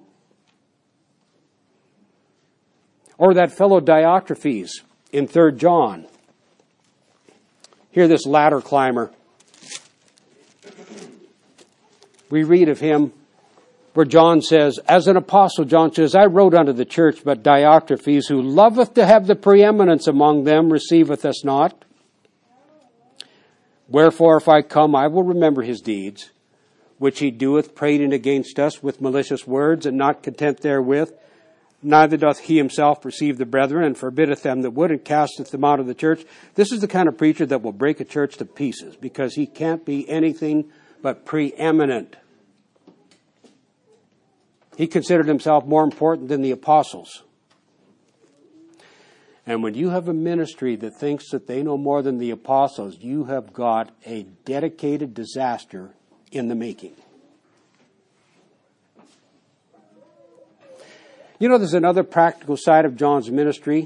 Or that fellow Diotrephes in 3 John. Here, this ladder climber. We read of him where John says, as an apostle, John says, I wrote unto the church, but Diotrephes, who loveth to have the preeminence among them, receiveth us not. Wherefore, if I come, I will remember his deeds, which he doeth, prating against us with malicious words, and not content therewith. Neither doth he himself receive the brethren, and forbiddeth them that would, and casteth them out of the church. This is the kind of preacher that will break a church to pieces, because he can't be anything but preeminent. He considered himself more important than the apostles. And when you have a ministry that thinks that they know more than the apostles, you have got a dedicated disaster in the making. You know, there's another practical side of John's ministry.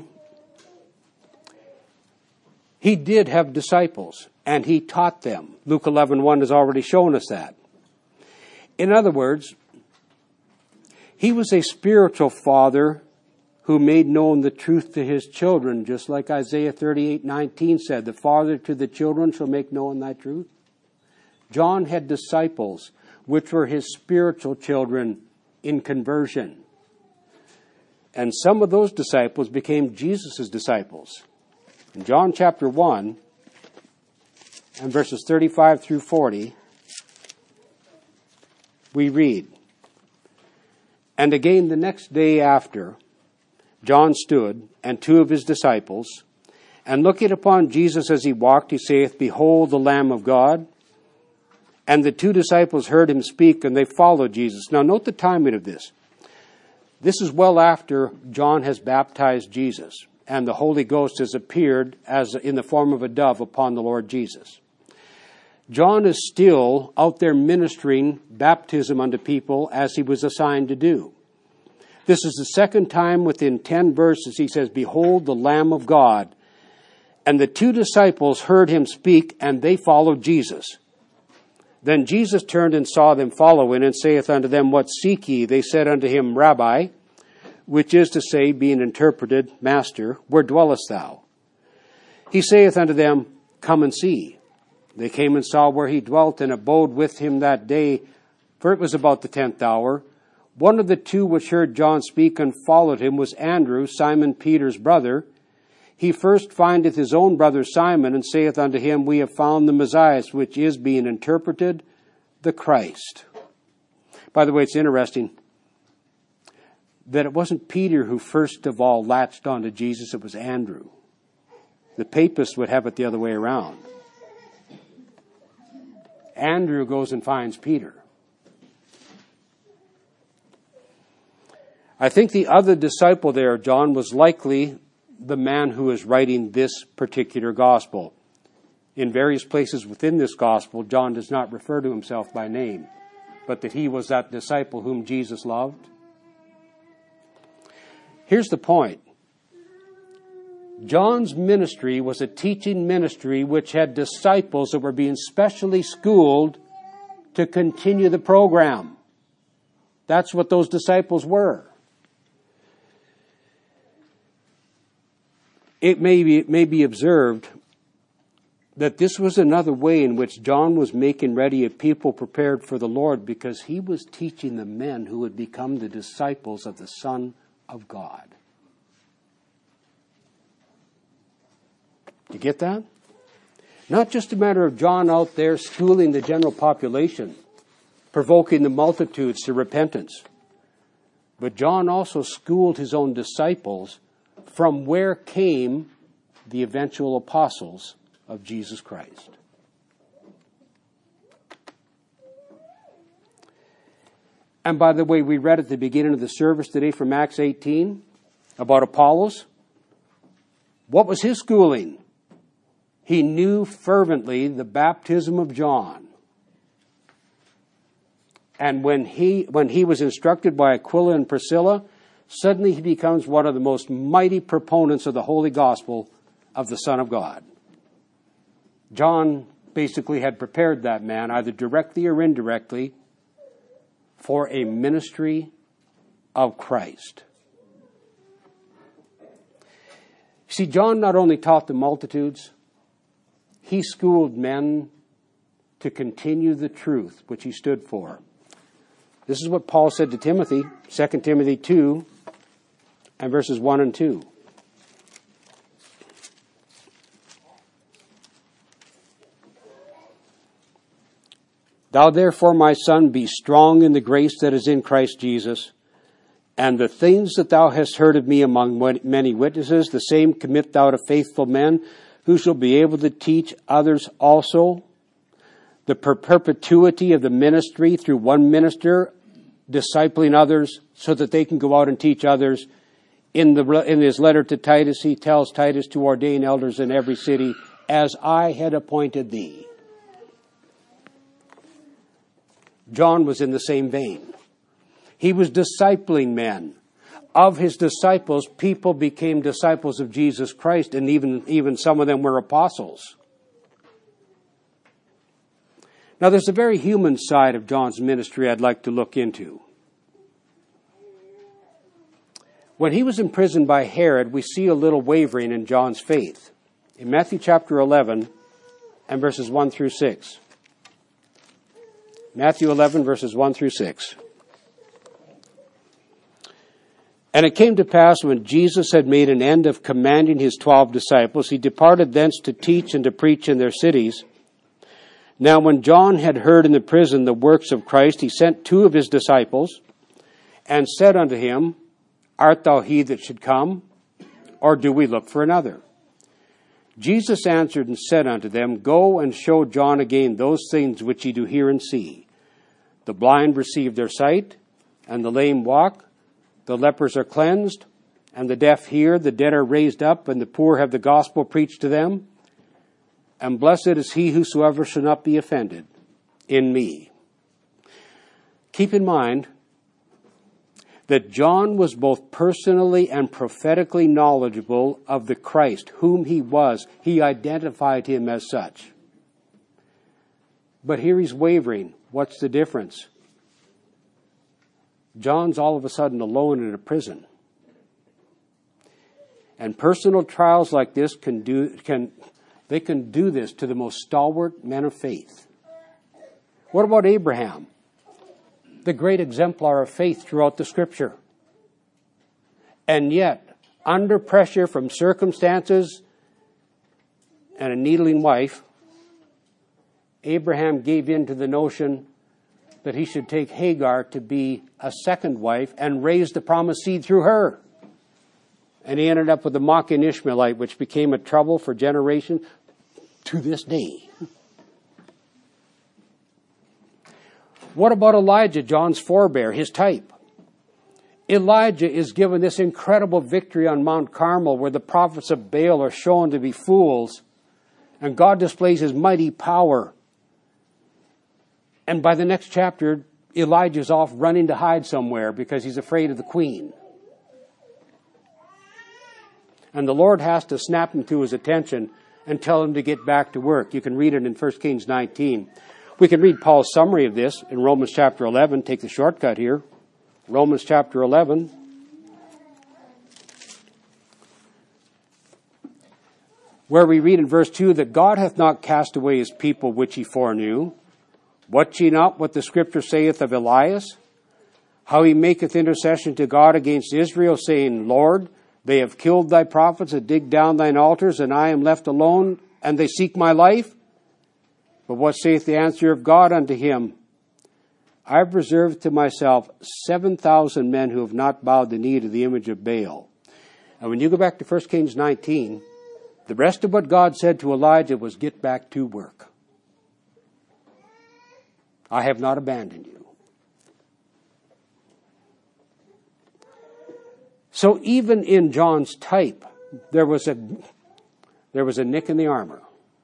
He did have disciples, and he taught them. Luke 11:1 has already shown us that. In other words, he was a spiritual father who made known the truth to his children, just like Isaiah 38:19 said, the father to the children shall make known thy truth. John had disciples, which were his spiritual children in conversion. And some of those disciples became Jesus' disciples. In John chapter 1, and verses 35 through 40, we read, And again the next day after, John stood, and two of his disciples, and looking upon Jesus as he walked, he saith, Behold the Lamb of God. And the two disciples heard him speak, and they followed Jesus. Now note the timing of this. This is well after John has baptized Jesus, and the Holy Ghost has appeared as in the form of a dove upon the Lord Jesus. John is still out there ministering baptism unto people as he was assigned to do. This is the second time within 10 verses he says, Behold the Lamb of God. And the two disciples heard him speak, and they followed Jesus. Then Jesus turned and saw them following, and saith unto them, What seek ye? They said unto him, Rabbi, which is to say, being interpreted, Master, where dwellest thou? He saith unto them, Come and see. They came and saw where he dwelt, and abode with him that day, for it was about the 10th hour. One of the two which heard John speak and followed him was Andrew, Simon Peter's brother. He first findeth his own brother Simon, and saith unto him, We have found the Messiah, which is, being interpreted, the Christ. By the way, it's interesting that it wasn't Peter who first of all latched onto Jesus, it was Andrew. The papists would have it the other way around. Andrew goes and finds Peter. I think the other disciple there, John, was likely the man who is writing this particular gospel. In various places within this gospel, John does not refer to himself by name, but that he was that disciple whom Jesus loved. Here's the point. John's ministry was a teaching ministry which had disciples that were being specially schooled to continue the program. That's what those disciples were. It may be observed that this was another way in which John was making ready a people prepared for the Lord, because he was teaching the men who would become the disciples of the Son of God. You get that? Not just a matter of John out there schooling the general population, provoking the multitudes to repentance, but John also schooled his own disciples, from where came the eventual apostles of Jesus Christ. And by the way, we read at the beginning of the service today from Acts 18 about Apollos. What was his schooling? He knew fervently the baptism of John. And when he was instructed by Aquila and Priscilla, suddenly he becomes one of the most mighty proponents of the Holy Gospel of the Son of God. John basically had prepared that man, either directly or indirectly, for a ministry of Christ. See, John not only taught the multitudes, he schooled men to continue the truth which he stood for. This is what Paul said to Timothy, 2 Timothy 2 and verses 1 and 2. Thou therefore, my son, be strong in the grace that is in Christ Jesus, and the things that thou hast heard of me among many witnesses, the same commit thou to faithful men, who shall be able to teach others also. The perpetuity of the ministry through one minister, discipling others so that they can go out and teach others. In his letter to Titus, he tells Titus to ordain elders in every city, as I had appointed thee. John was in the same vein. He was discipling men. Of his disciples, people became disciples of Jesus Christ, and even some of them were apostles. Now, there's a very human side of John's ministry I'd like to look into. When he was imprisoned by Herod, we see a little wavering in John's faith. In Matthew chapter 11 and verses 1 through 6. Matthew 11, verses 1 through 6. And it came to pass, when Jesus had made an end of commanding his 12 disciples, he departed thence to teach and to preach in their cities. Now when John had heard in the prison the works of Christ, he sent 2 of his disciples, and said unto him, Art thou he that should come, or do we look for another? Jesus answered and said unto them, Go and show John again those things which ye do hear and see. The blind receive their sight, and the lame walk. The lepers are cleansed, and the deaf hear. The dead are raised up, and the poor have the gospel preached to them. And blessed is he whosoever shall not be offended in me. Keep in mind that John was both personally and prophetically knowledgeable of the Christ, whom he was. He identified him as such. But here he's wavering. What's the difference? John's all of a sudden alone in a prison. And personal trials like this can do this to the most stalwart men of faith. What about Abraham? The great exemplar of faith throughout the Scripture. And yet, under pressure from circumstances and a needling wife, Abraham gave in to the notion that he should take Hagar to be a second wife and raise the promised seed through her. And he ended up with the mocking Ishmaelite, which became a trouble for generations to this day. What about Elijah, John's forebear, his type? Elijah is given this incredible victory on Mount Carmel, where the prophets of Baal are shown to be fools, and God displays his mighty power. And by the next chapter, Elijah's off running to hide somewhere because he's afraid of the queen. And the Lord has to snap him to his attention and tell him to get back to work. You can read it in 1 Kings 19. We can read Paul's summary of this in Romans chapter 11. Take the shortcut here. Romans chapter 11. Where we read in verse 2 that God hath not cast away his people which he foreknew. Wot ye not what the Scripture saith of Elias? How he maketh intercession to God against Israel, saying, Lord, they have killed thy prophets and digged down thine altars, and I am left alone, and they seek my life. But what saith the answer of God unto him? I have reserved to myself 7,000 men who have not bowed the knee to the image of Baal. And when you go back to 1 Kings 19, the rest of what God said to Elijah was, get back to work. I have not abandoned you. So even in John's type, there was a nick in the armor.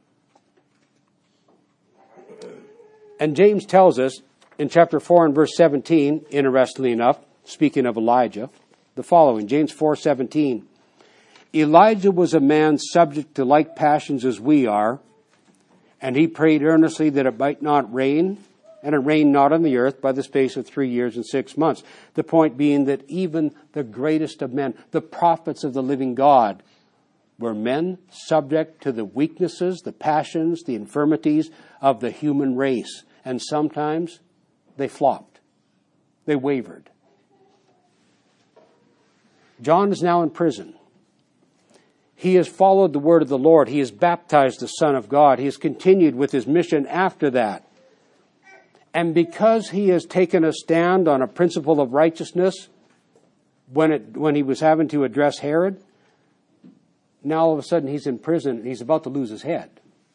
And James tells us in chapter 4 and verse 17, interestingly enough, speaking of Elijah, the following, James 4:17. Elijah was a man subject to like passions as we are, and he prayed earnestly that it might not rain, and it rained not on the earth by the space of 3 years and 6 months. The point being that even the greatest of men, the prophets of the living God, were men subject to the weaknesses, the passions, the infirmities of the human race. And sometimes they flopped. They wavered. John is now in prison. He has followed the word of the Lord. He has baptized the Son of God. He has continued with his mission after that. And because he has taken a stand on a principle of righteousness when he was having to address Herod, now all of a sudden he's in prison and he's about to lose his head.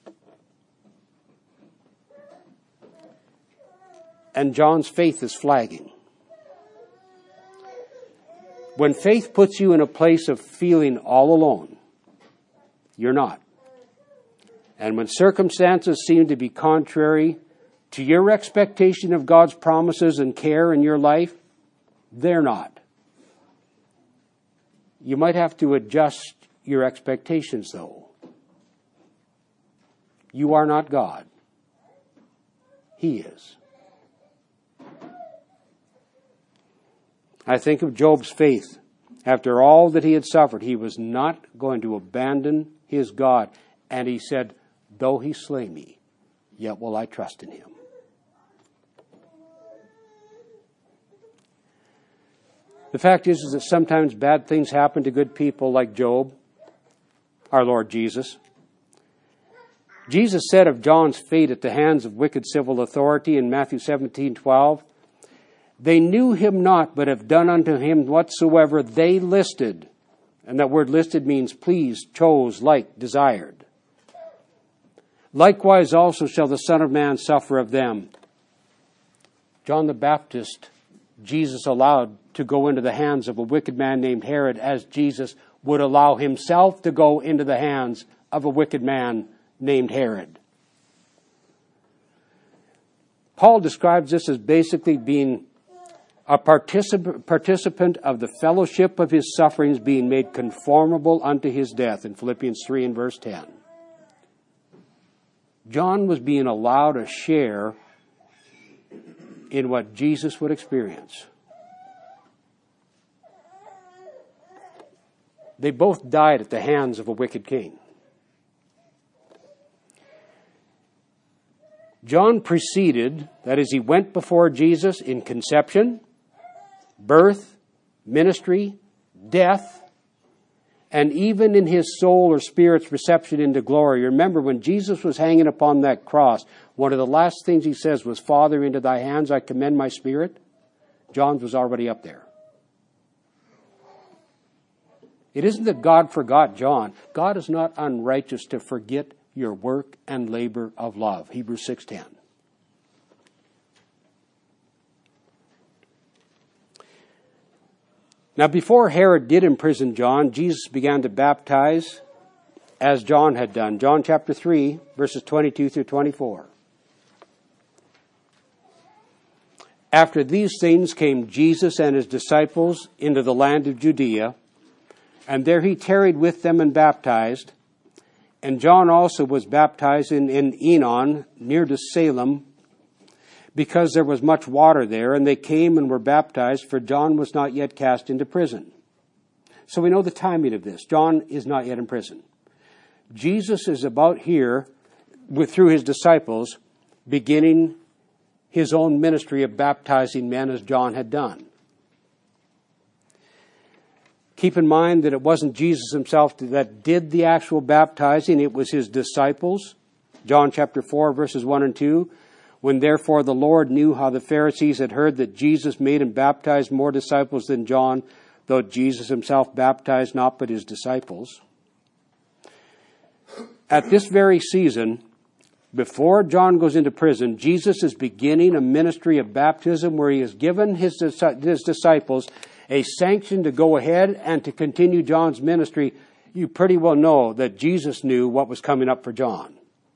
And John's faith is flagging. When faith puts you in a place of feeling all alone, you're not. And when circumstances seem to be contrary to your expectation of God's promises and care in your life, they're not. You might have to adjust your expectations, though. You are not God. He is. I think of Job's faith. After all that he had suffered, he was not going to abandon his God. And he said, though he slay me, yet will I trust in him. The fact is that sometimes bad things happen to good people like Job, our Lord Jesus. Jesus said of John's fate at the hands of wicked civil authority in Matthew 17:12, they knew him not, but have done unto him whatsoever they listed. And that word listed means pleased, chose, liked, desired. Likewise also shall the Son of Man suffer of them. John the Baptist, Jesus allowed to go into the hands of a wicked man named Herod, as Jesus would allow himself to go into the hands of a wicked man named Herod. Paul describes this as basically being a participant of the fellowship of his sufferings, being made conformable unto his death in Philippians 3 and verse 10. John was being allowed a share in what Jesus would experience. They both died at the hands of a wicked king. John preceded, that is, he went before Jesus in conception, birth, ministry, death, and even in his soul or spirit's reception into glory. Remember, when Jesus was hanging upon that cross, one of the last things he says was, Father, into thy hands I commend my spirit. John's was already up there. It isn't that God forgot John. God is not unrighteous to forget your work and labor of love. Hebrews 6:10. Now, before Herod did imprison John, Jesus began to baptize as John had done. John chapter 3, verses 22 through 24. After these things came Jesus and his disciples into the land of Judea, and there he tarried with them and baptized. And John also was baptized in Enon, near to Salem, because there was much water there, and they came and were baptized, for John was not yet cast into prison. So we know the timing of this. John is not yet in prison. Jesus is about here, through his disciples, beginning his own ministry of baptizing men as John had done. Keep in mind that it wasn't Jesus himself that did the actual baptizing. It was his disciples. John chapter 4, verses 1 and 2. When therefore the Lord knew how the Pharisees had heard that Jesus made and baptized more disciples than John, though Jesus himself baptized not but his disciples. At this very season, before John goes into prison, Jesus is beginning a ministry of baptism where he has given his disciples a sanction to go ahead and to continue John's ministry. You pretty well know that Jesus knew what was coming up for John.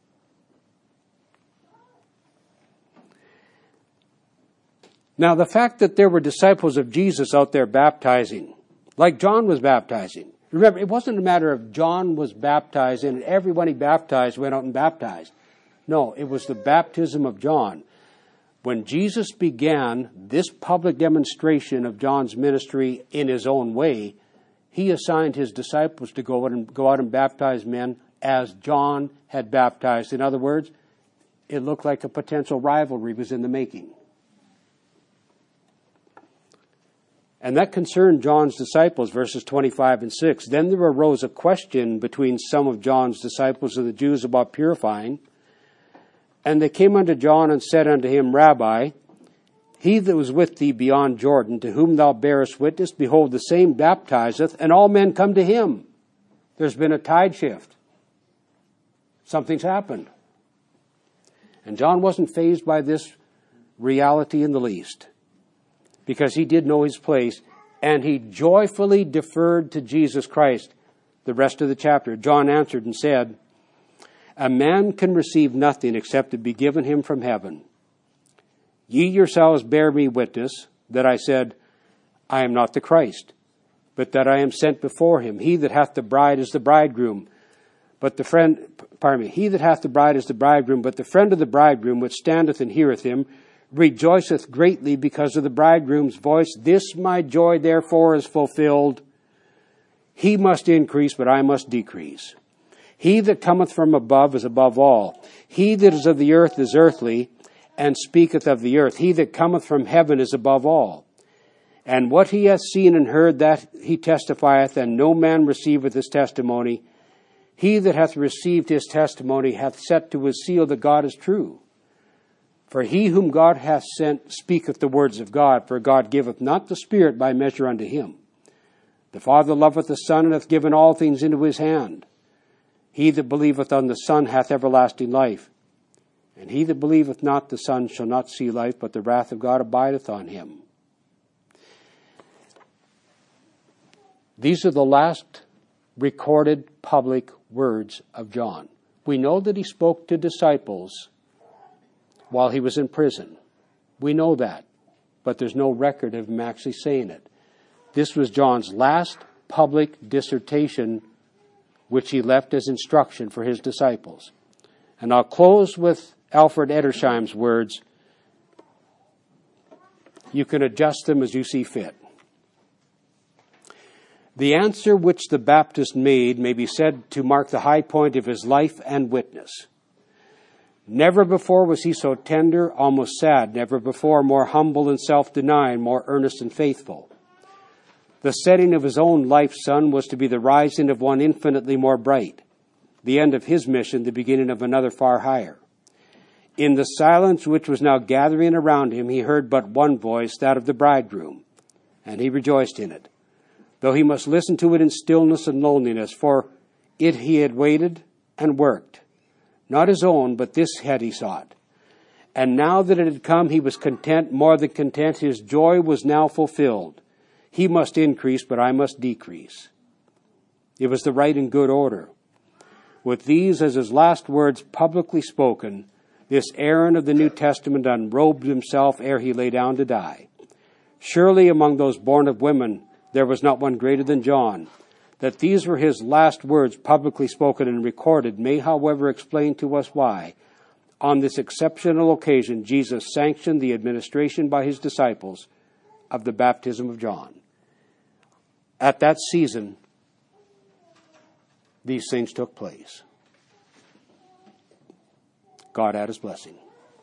Now, the fact that there were disciples of Jesus out there baptizing, like John was baptizing. Remember, it wasn't a matter of John was baptized and everyone he baptized went out and baptized. No, it was the baptism of John. When Jesus began this public demonstration of John's ministry in his own way, he assigned his disciples to go out and baptize men as John had baptized. In other words, it looked like a potential rivalry was in the making. And that concerned John's disciples, verses 25 and 6. Then there arose a question between some of John's disciples and the Jews about purifying. And they came unto John and said unto him, Rabbi, he that was with thee beyond Jordan, to whom thou bearest witness, behold, the same baptizeth, and all men come to him. There's been a tide shift. Something's happened. And John wasn't fazed by this reality in the least, because he did know his place, and he joyfully deferred to Jesus Christ. The rest of the chapter, John answered and said, a man can receive nothing except it be given him from heaven. Ye yourselves bear me witness that I said, I am not the Christ, but that I am sent before him. He that hath the bride is the bridegroom, he that hath the bride is the bridegroom, but the friend of the bridegroom, which standeth and heareth him, rejoiceth greatly because of the bridegroom's voice. This my joy therefore is fulfilled. He must increase, but I must decrease. He that cometh from above is above all. He that is of the earth is earthly, and speaketh of the earth. He that cometh from heaven is above all. And what he hath seen and heard, that he testifieth, and no man receiveth his testimony. He that hath received his testimony hath set to his seal that God is true. For he whom God hath sent speaketh the words of God, for God giveth not the Spirit by measure unto him. The Father loveth the Son, and hath given all things into his hand. He that believeth on the Son hath everlasting life. And he that believeth not the Son shall not see life, but the wrath of God abideth on him. These are the last recorded public words of John. We know that he spoke to disciples while he was in prison. We know that, but there's no record of him actually saying it. This was John's last public dissertation, which he left as instruction for his disciples. And I'll close with Alfred Edersheim's words. You can adjust them as you see fit. The answer which the Baptist made may be said to mark the high point of his life and witness. Never before was he so tender, almost sad. Never before more humble and self-denying, more earnest and faithful. The setting of his own life's sun was to be the rising of one infinitely more bright. The end of his mission, the beginning of another far higher. In the silence which was now gathering around him, he heard but one voice, that of the bridegroom, and he rejoiced in it, though he must listen to it in stillness and loneliness, for it he had waited and worked. Not his own, but this had he sought. And now that it had come, he was content, more than content. His joy was now fulfilled. He must increase, but I must decrease. It was the right and good order. With these as his last words publicly spoken, this Aaron of the New Testament unrobed himself ere he lay down to die. Surely among those born of women there was not one greater than John. That these were his last words publicly spoken and recorded may, however, explain to us why, on this exceptional occasion, Jesus sanctioned the administration by his disciples of the baptism of John. At that season, these things took place. God add his blessing.